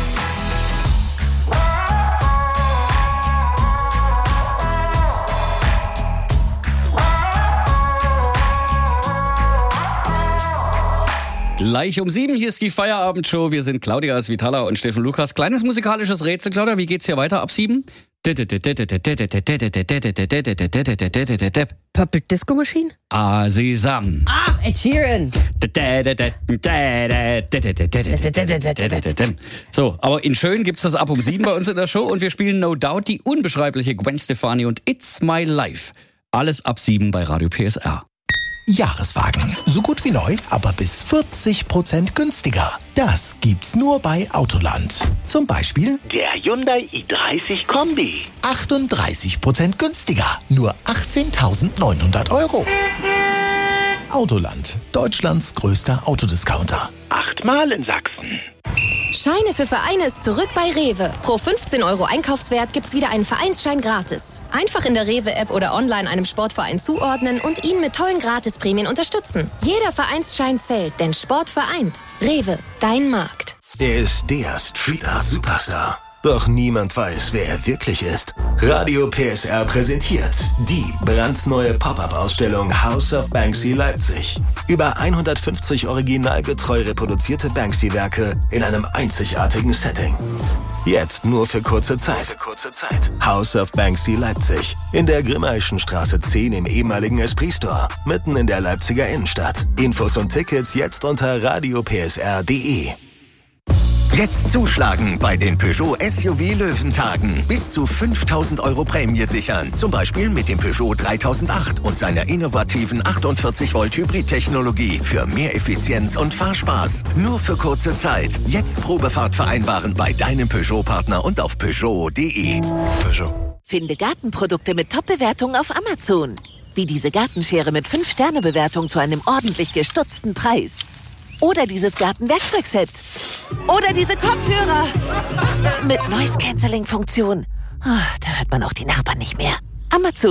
Gleich um sieben, hier ist die Feierabendshow. Wir sind Claudia Svitala und Steffen Lukas. Kleines musikalisches Rätsel, Claudia. Wie geht's hier weiter ab sieben? Purple Disco Machine? Asisam. Ah, Ed Sheeran. So, aber in schön gibt's das ab um sieben bei uns in der Show und wir spielen No Doubt die unbeschreibliche Gwen Stefani und It's My Life. Alles ab sieben bei Radio P S R. Jahreswagen. So gut wie neu, aber bis vierzig Prozent günstiger. Das gibt's nur bei Autoland. Zum Beispiel Der Hyundai i dreißig Kombi. achtunddreißig Prozent günstiger. Nur achtzehntausendneunhundert Euro. Autoland. Deutschlands größter Autodiscounter. Achtmal in Sachsen. Scheine für Vereine ist zurück bei Rewe. Pro fünfzehn Euro Einkaufswert gibt's wieder einen Vereinsschein gratis. Einfach in der Rewe-App oder online einem Sportverein zuordnen und ihn mit tollen Gratisprämien unterstützen. Jeder Vereinsschein zählt, denn Sport vereint. Rewe, dein Markt. Er ist der Street-Art-Superstar. Doch niemand weiß, wer er wirklich ist. Radio P S R präsentiert die brandneue Pop-Up-Ausstellung House of Banksy Leipzig. Über hundertfünfzig originalgetreu reproduzierte Banksy-Werke in einem einzigartigen Setting. Jetzt nur für kurze Zeit. Kurze Zeit. House of Banksy Leipzig. In der Grimmaischen-Straße zehn im ehemaligen Esprit Store. Mitten in der Leipziger Innenstadt. Infos und Tickets jetzt unter radio p s r punkt d e. Jetzt zuschlagen bei den Peugeot S U V Löwentagen. Bis zu fünftausend Euro Prämie sichern. Zum Beispiel mit dem Peugeot dreitausendacht und seiner innovativen achtundvierzig Volt Hybrid-Technologie für mehr Effizienz und Fahrspaß. Nur für kurze Zeit. Jetzt Probefahrt vereinbaren bei deinem Peugeot-Partner und auf peugeot punkt d e. Peugeot. Finde Gartenprodukte mit Top-Bewertungen auf Amazon. Wie diese Gartenschere mit fünf Sterne Bewertung zu einem ordentlich gestutzten Preis. Oder dieses Gartenwerkzeugset. Oder diese Kopfhörer. Mit Noise-Canceling-Funktion. Oh, da hört man auch die Nachbarn nicht mehr. Amazon.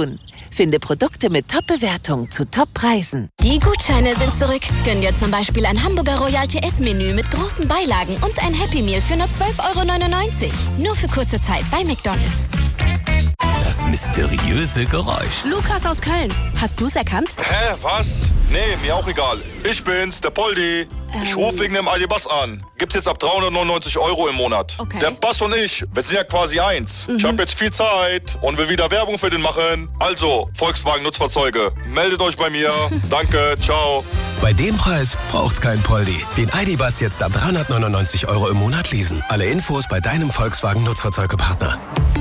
Finde Produkte mit Top-Bewertung zu Top-Preisen. Die Gutscheine sind zurück. Gönn dir zum Beispiel ein Hamburger Royal T S-Menü mit großen Beilagen und ein Happy Meal für nur zwölf Euro neunundneunzig. Nur für kurze Zeit bei McDonald's. Das mysteriöse Geräusch. Lukas aus Köln. Hast du's erkannt? Hä, was? Nee, mir auch egal. Ich bin's, der Poldi. Ähm. Ich rufe wegen dem Aldi-Bass an. Gibt's jetzt ab dreihundertneunundneunzig Euro im Monat. Okay. Der Bass und ich, wir sind ja quasi eins. Mhm. Ich habe jetzt viel Zeit und will wieder Werbung für den machen. Also, Volkswagen Nutzfahrzeuge, meldet euch bei mir. Danke, ciao. Bei dem Preis braucht's kein Poldi. Den Aldi-Bass jetzt ab dreihundertneunundneunzig Euro im Monat leasen. Alle Infos bei deinem Volkswagen Nutzfahrzeugepartner.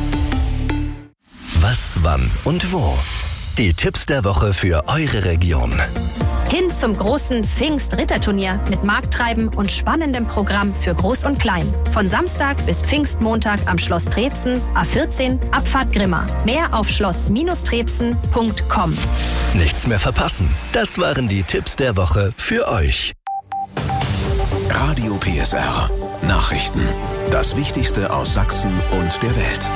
Was, wann und wo? Die Tipps der Woche für eure Region. Hin zum großen Pfingst-Ritterturnier mit Markttreiben und spannendem Programm für Groß und Klein. Von Samstag bis Pfingstmontag am Schloss Trebsen, A vierzehn, Abfahrt Grimma. Mehr auf schloss Trebsen punkt com. Nichts mehr verpassen. Das waren die Tipps der Woche für euch. Radio P S R. Nachrichten. Das Wichtigste aus Sachsen und der Welt.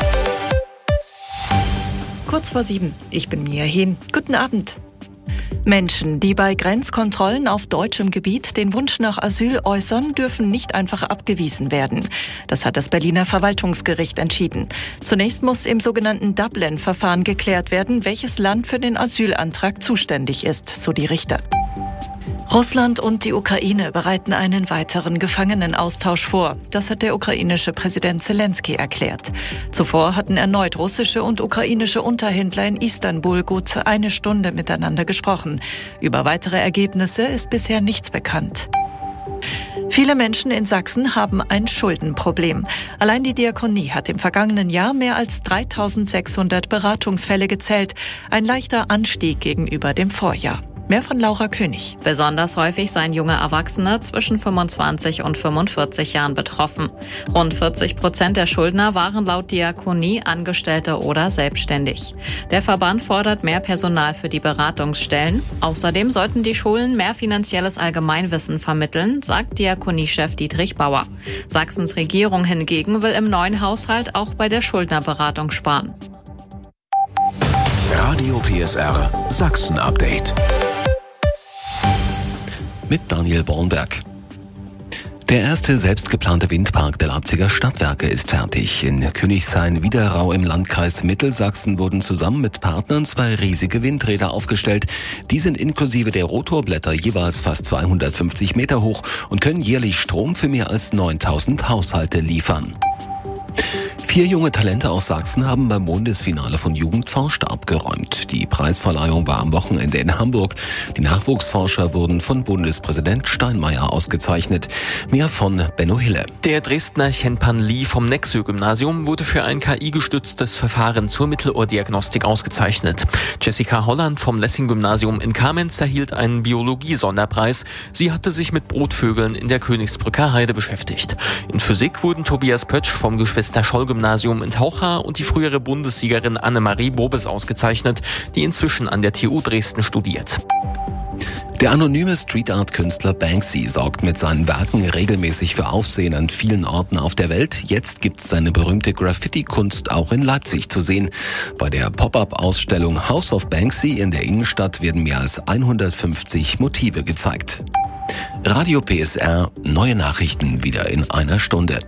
Kurz vor sieben. Ich bin Mia Hehn. Guten Abend. Menschen, die bei Grenzkontrollen auf deutschem Gebiet den Wunsch nach Asyl äußern, dürfen nicht einfach abgewiesen werden. Das hat das Berliner Verwaltungsgericht entschieden. Zunächst muss im sogenannten Dublin-Verfahren geklärt werden, welches Land für den Asylantrag zuständig ist, so die Richter. Russland und die Ukraine bereiten einen weiteren Gefangenenaustausch vor. Das hat der ukrainische Präsident Zelensky erklärt. Zuvor hatten erneut russische und ukrainische Unterhändler in Istanbul gut eine Stunde miteinander gesprochen. Über weitere Ergebnisse ist bisher nichts bekannt. Viele Menschen in Sachsen haben ein Schuldenproblem. Allein die Diakonie hat im vergangenen Jahr mehr als dreitausendsechshundert Beratungsfälle gezählt. Ein leichter Anstieg gegenüber dem Vorjahr. Mehr von Laura König. Besonders häufig seien junge Erwachsene zwischen fünfundzwanzig und fünfundvierzig Jahren betroffen. Rund vierzig Prozent der Schuldner waren laut Diakonie Angestellte oder selbstständig. Der Verband fordert mehr Personal für die Beratungsstellen. Außerdem sollten die Schulen mehr finanzielles Allgemeinwissen vermitteln, sagt Diakoniechef Dietrich Bauer. Sachsens Regierung hingegen will im neuen Haushalt auch bei der Schuldnerberatung sparen. Radio P S R Sachsen Update. Mit Daniel Bornberg. Der erste selbst geplante Windpark der Leipziger Stadtwerke ist fertig. In Königshain-Widerau im Landkreis Mittelsachsen wurden zusammen mit Partnern zwei riesige Windräder aufgestellt. Die sind inklusive der Rotorblätter jeweils fast zweihundertfünfzig Meter hoch und können jährlich Strom für mehr als neuntausend Haushalte liefern. Vier junge Talente aus Sachsen haben beim Bundesfinale von Jugend forscht abgeräumt. Die Preisverleihung war am Wochenende in Hamburg. Die Nachwuchsforscher wurden von Bundespräsident Steinmeier ausgezeichnet. Mehr von Benno Hille. Der Dresdner Chenpan Lee vom Nexö-Gymnasium wurde für ein K I-gestütztes Verfahren zur Mittelohrdiagnostik ausgezeichnet. Jessica Holland vom Lessing-Gymnasium in Kamenz erhielt einen Biologie-Sonderpreis. Sie hatte sich mit Brutvögeln in der Königsbrücker Heide beschäftigt. In Physik wurden Tobias Pötsch vom Geschwister-Scholl-Gymnasium in Taucha und die frühere Bundessiegerin Annemarie Bobes ausgezeichnet, die inzwischen an der T U Dresden studiert. Der anonyme Street-Art-Künstler Banksy sorgt mit seinen Werken regelmäßig für Aufsehen an vielen Orten auf der Welt. Jetzt gibt's seine berühmte Graffiti-Kunst auch in Leipzig zu sehen. Bei der Pop-Up-Ausstellung House of Banksy in der Innenstadt werden mehr als hundertfünfzig Motive gezeigt. Radio P S R, neue Nachrichten wieder in einer Stunde.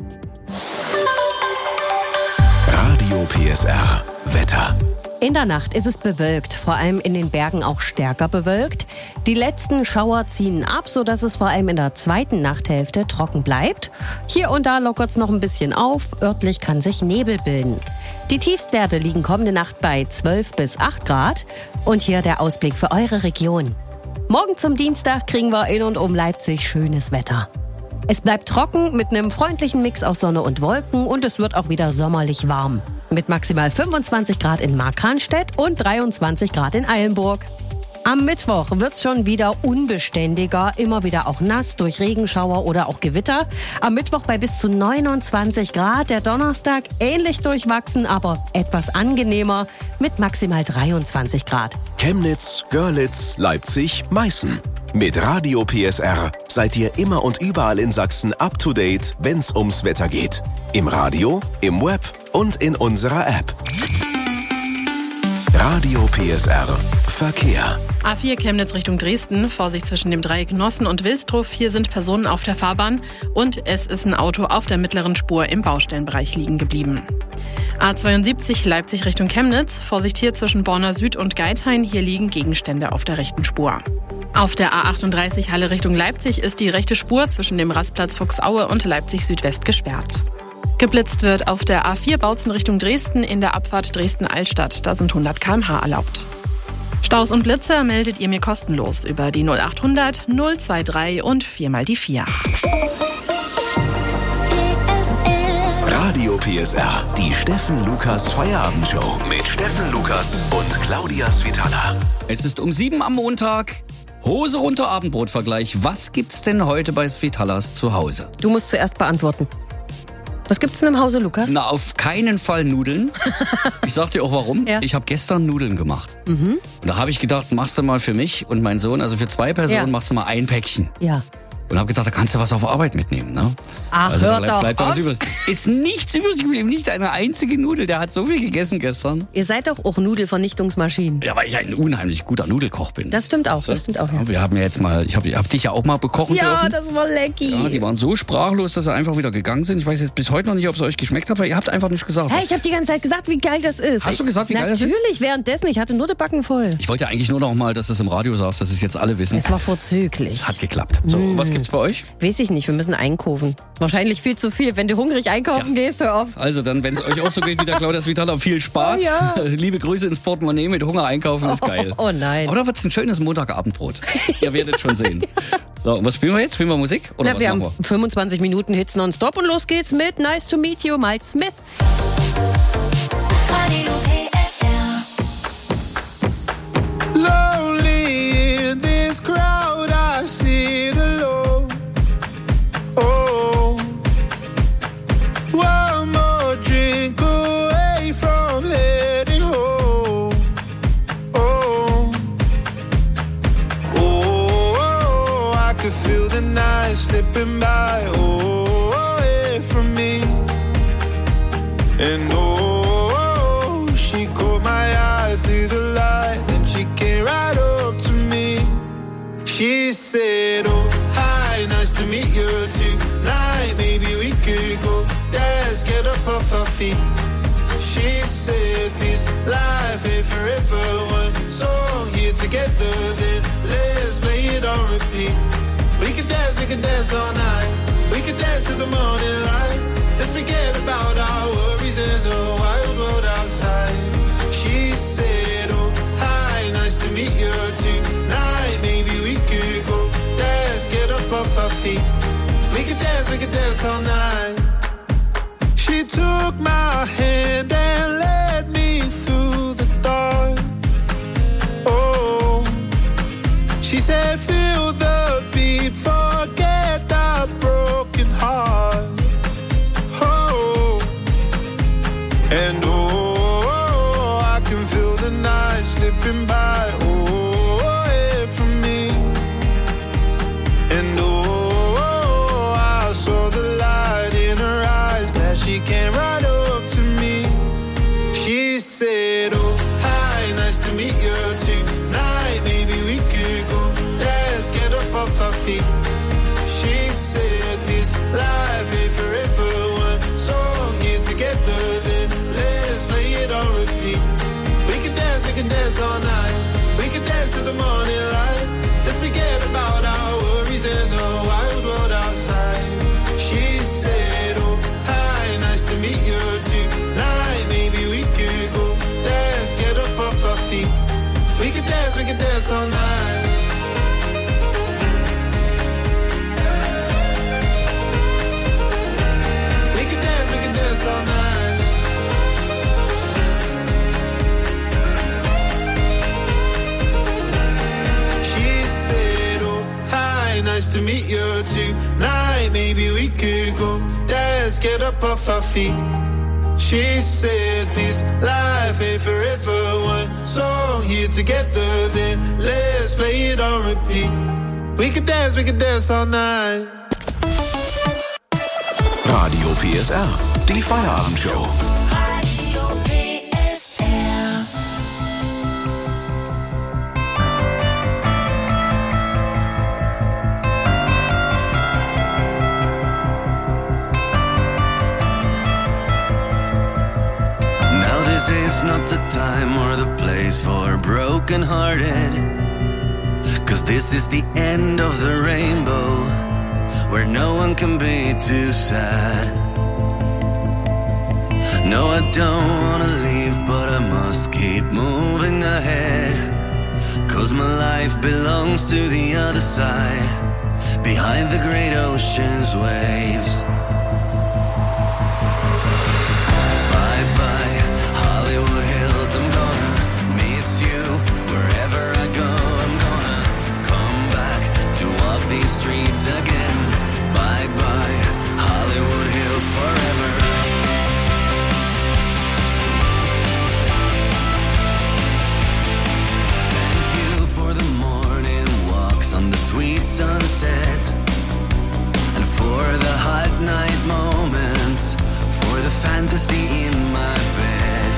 Radio P S R Wetter. In der Nacht ist es bewölkt, vor allem in den Bergen auch stärker bewölkt. Die letzten Schauer ziehen ab, sodass es vor allem in der zweiten Nachthälfte trocken bleibt. Hier und da lockert es noch ein bisschen auf, örtlich kann sich Nebel bilden. Die Tiefstwerte liegen kommende Nacht bei zwölf bis acht Grad. Und hier der Ausblick für eure Region. Morgen zum Dienstag kriegen wir in und um Leipzig schönes Wetter. Es bleibt trocken mit einem freundlichen Mix aus Sonne und Wolken und es wird auch wieder sommerlich warm. Mit maximal fünfundzwanzig Grad in Markranstädt und dreiundzwanzig Grad in Eilenburg. Am Mittwoch wird's schon wieder unbeständiger, immer wieder auch nass durch Regenschauer oder auch Gewitter. Am Mittwoch bei bis zu neunundzwanzig Grad, der Donnerstag ähnlich durchwachsen, aber etwas angenehmer mit maximal dreiundzwanzig Grad. Chemnitz, Görlitz, Leipzig, Meißen. Mit Radio P S R seid ihr immer und überall in Sachsen up to date, wenn's ums Wetter geht. Im Radio, im Web und in unserer App. Radio P S R Verkehr. A vier Chemnitz Richtung Dresden, Vorsicht zwischen dem Dreieck Nossen und Wilsdruf. Hier sind Personen auf der Fahrbahn und es ist ein Auto auf der mittleren Spur im Baustellenbereich liegen geblieben. A zweiundsiebzig Leipzig Richtung Chemnitz, Vorsicht hier zwischen Borna Süd und Geithain. Hier liegen Gegenstände auf der rechten Spur. Auf der A achtunddreißig Halle Richtung Leipzig ist die rechte Spur zwischen dem Rastplatz Fuchsaue und Leipzig Südwest gesperrt. Geblitzt wird auf der A vier Bautzen Richtung Dresden in der Abfahrt Dresden-Altstadt. Da sind hundert Kilometer pro Stunde erlaubt. Staus und Blitzer meldet ihr mir kostenlos über die null achthundert null drei und viermal die vier. Radio P S R, die Steffen Lukas Feierabendshow mit Steffen Lukas und Claudia Svitala. Es ist um sieben am Montag. Hose runter, Abendbrotvergleich. Was gibt's denn heute bei Svitalas zu Hause? Du musst zuerst beantworten. Was gibt's denn im Hause, Lukas? Na, auf keinen Fall Nudeln. Ich sag dir auch warum. Ja. Ich habe gestern Nudeln gemacht. Mhm. Und da habe ich gedacht, machst du mal für mich und meinen Sohn, also für zwei Personen, Ja. machst du mal ein Päckchen. Ja. Und habe gedacht, da kannst du was auf Arbeit mitnehmen, ne? Ach, also, hör da doch bleibt was auf. übrig. Ist nichts übrig geblieben, nicht eine einzige Nudel. Der hat so viel gegessen gestern. Ihr seid doch auch Nudelvernichtungsmaschinen. Ja, weil ich ein unheimlich guter Nudelkoch bin. Das stimmt auch, das stimmt auch, ja. Wir haben ja jetzt mal, ich habe hab dich ja auch mal bekochen Ja, dürfen. das war lecky. Ja, die waren so sprachlos, dass sie einfach wieder gegangen sind. Ich weiß jetzt bis heute noch nicht, ob es euch geschmeckt hat, weil ihr habt einfach nicht gesagt. Hey, ich habe die ganze Zeit gesagt, wie geil das ist. Hast du gesagt, wie geil das ist? Natürlich, währenddessen. Ich hatte nur die Backen voll. Ich wollte ja eigentlich nur noch mal, dass es im Radio saß, dass es jetzt alle wissen. Es war vorzüglich. Hat geklappt. So, Mm. was gibt's bei euch? Weiß ich nicht, wir müssen einkaufen. Wahrscheinlich viel zu viel. Wenn du hungrig einkaufen gehst, hör auf. Also dann, wenn es euch auch so geht wie der Claudia Svitala, viel Spaß. Oh ja. Liebe Grüße ins Portemonnaie, mit Hunger einkaufen ist geil. Oh, oh nein. Oder wird's ein schönes Montagabendbrot? Ihr werdet schon sehen. So, und was spielen wir jetzt? Spielen wir Musik? Oder Na, was wir machen haben wir? fünfundzwanzig Minuten Hits nonstop und los geht's mit Nice to Meet You, Miles Smith. Lonely in this crowd, I sit alone. Oh, one more drink away from heading home. Oh, oh, I could feel the night slipping by. Oh, away from me, and oh, she caught my eye through the light, and she came right up to me. She said, oh, hi, nice to meet you tonight. Maybe we could go dance, get up off our feet. She said, this life ain't forever. One song here together, then let's play it on repeat. We could dance, we could dance all night. We could dance to the morning light. Let's forget about our worries in the wild world outside. She said, oh, hi, nice to meet you tonight. Maybe we could go dance, get up off our feet. We could dance, we could dance all night. She took my hand and led me through the dark. Oh, she said, feel the beat, forget that broken heart. Oh, and oh, I can feel the night slipping by. Oh, away from me. And oh, I saw the light in her eyes. Glad she came right up to me. She said, oh, hi, nice to meet you tonight. Maybe we could go dance, get up off our feet. She said, this life ain't forever. One song here together, then let's play it on repeat. We can dance, we can dance all night. We can dance to the morning light. Let's forget about our worries in the wild world outside. She said, oh, hi, nice to meet you tonight. Maybe we could go dance, get up off our feet. We can dance, we can dance all night. We can dance, we can dance all night. She said, oh, hi, nice to meet you tonight. Maybe we could go dance, get up off our feet. She said, this life ain't forever. One song here together, then let's play it on repeat. We could dance, we could dance all night. Radio P S R, die Feierabendshow. time or the place for broken-hearted. 'Cause this is the end of the rainbow, where no one can be too sad. No, I don't wanna leave, but I must keep moving ahead. 'Cause my life belongs to the other side, behind the great ocean's waves. Bye bye, Hollywood Hills, I'm gonna miss you. Wherever I go, I'm gonna come back to walk these streets again. Bye bye, Hollywood Hills forever. Thank you for the morning walks on the sweet sunset, and for the hot night moments, for the fantasy in my bed.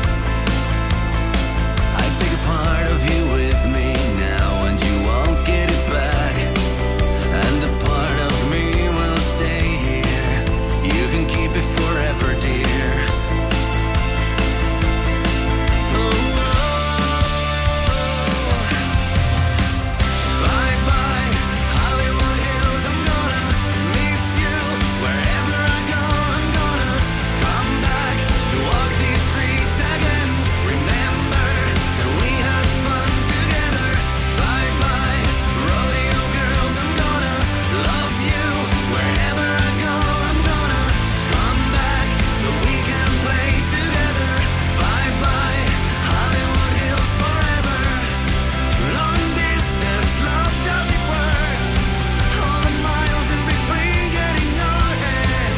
I take a part of you with me now, and you won't get it back. And a part of me will stay here. You can keep it forever, dear. Oh, bye bye, Hollywood Hills, I'm gonna miss you. Wherever I go, I'm gonna come back to walk these streets again. Remember that we had fun together. Bye bye, rodeo girls, I'm gonna love you. Wherever I go, I'm gonna come back so we can play together. Bye bye, Hollywood Hills forever. Long distance love, does it work? All the miles in between getting nowhere.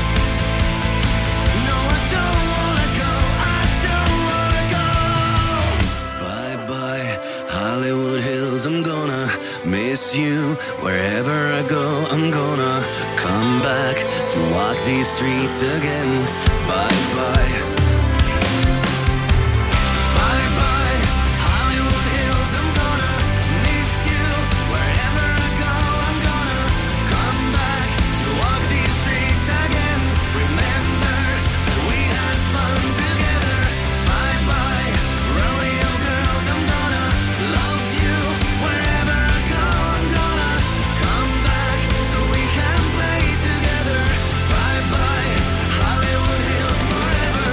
No, I don't wanna go, I don't wanna go. Bye bye, Hollywood Hills, I'm gonna miss you. Wherever I go, I'm gonna come back to walk these streets again. Bye bye. Bye bye, Hollywood Hills, I'm gonna miss you. Wherever I go, I'm gonna come back to walk these streets again. Remember that we had fun together. Bye bye, rodeo girls, I'm gonna love you. Wherever I go, I'm gonna come back so we can play together. Bye bye, Hollywood Hills forever.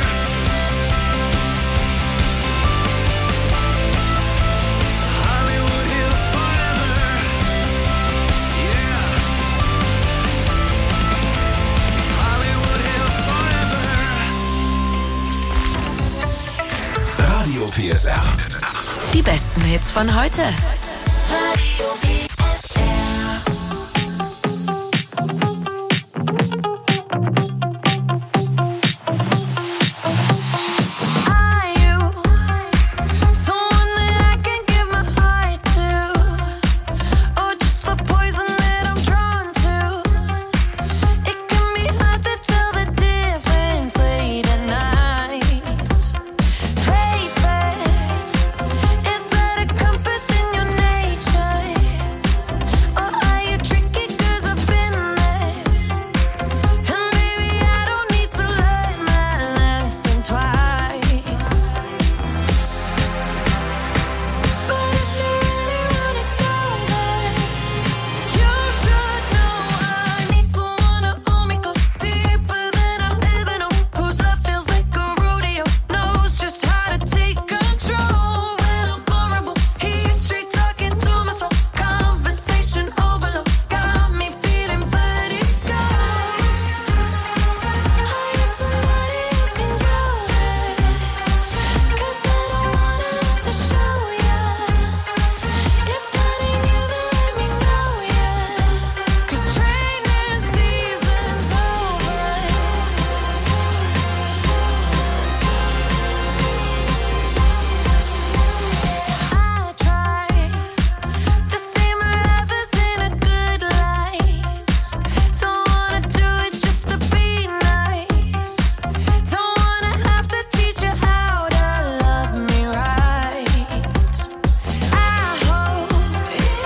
Hollywood Hills forever. Yeah. Hollywood Hills forever. Radio P S R. Die besten Hits von heute. Radio P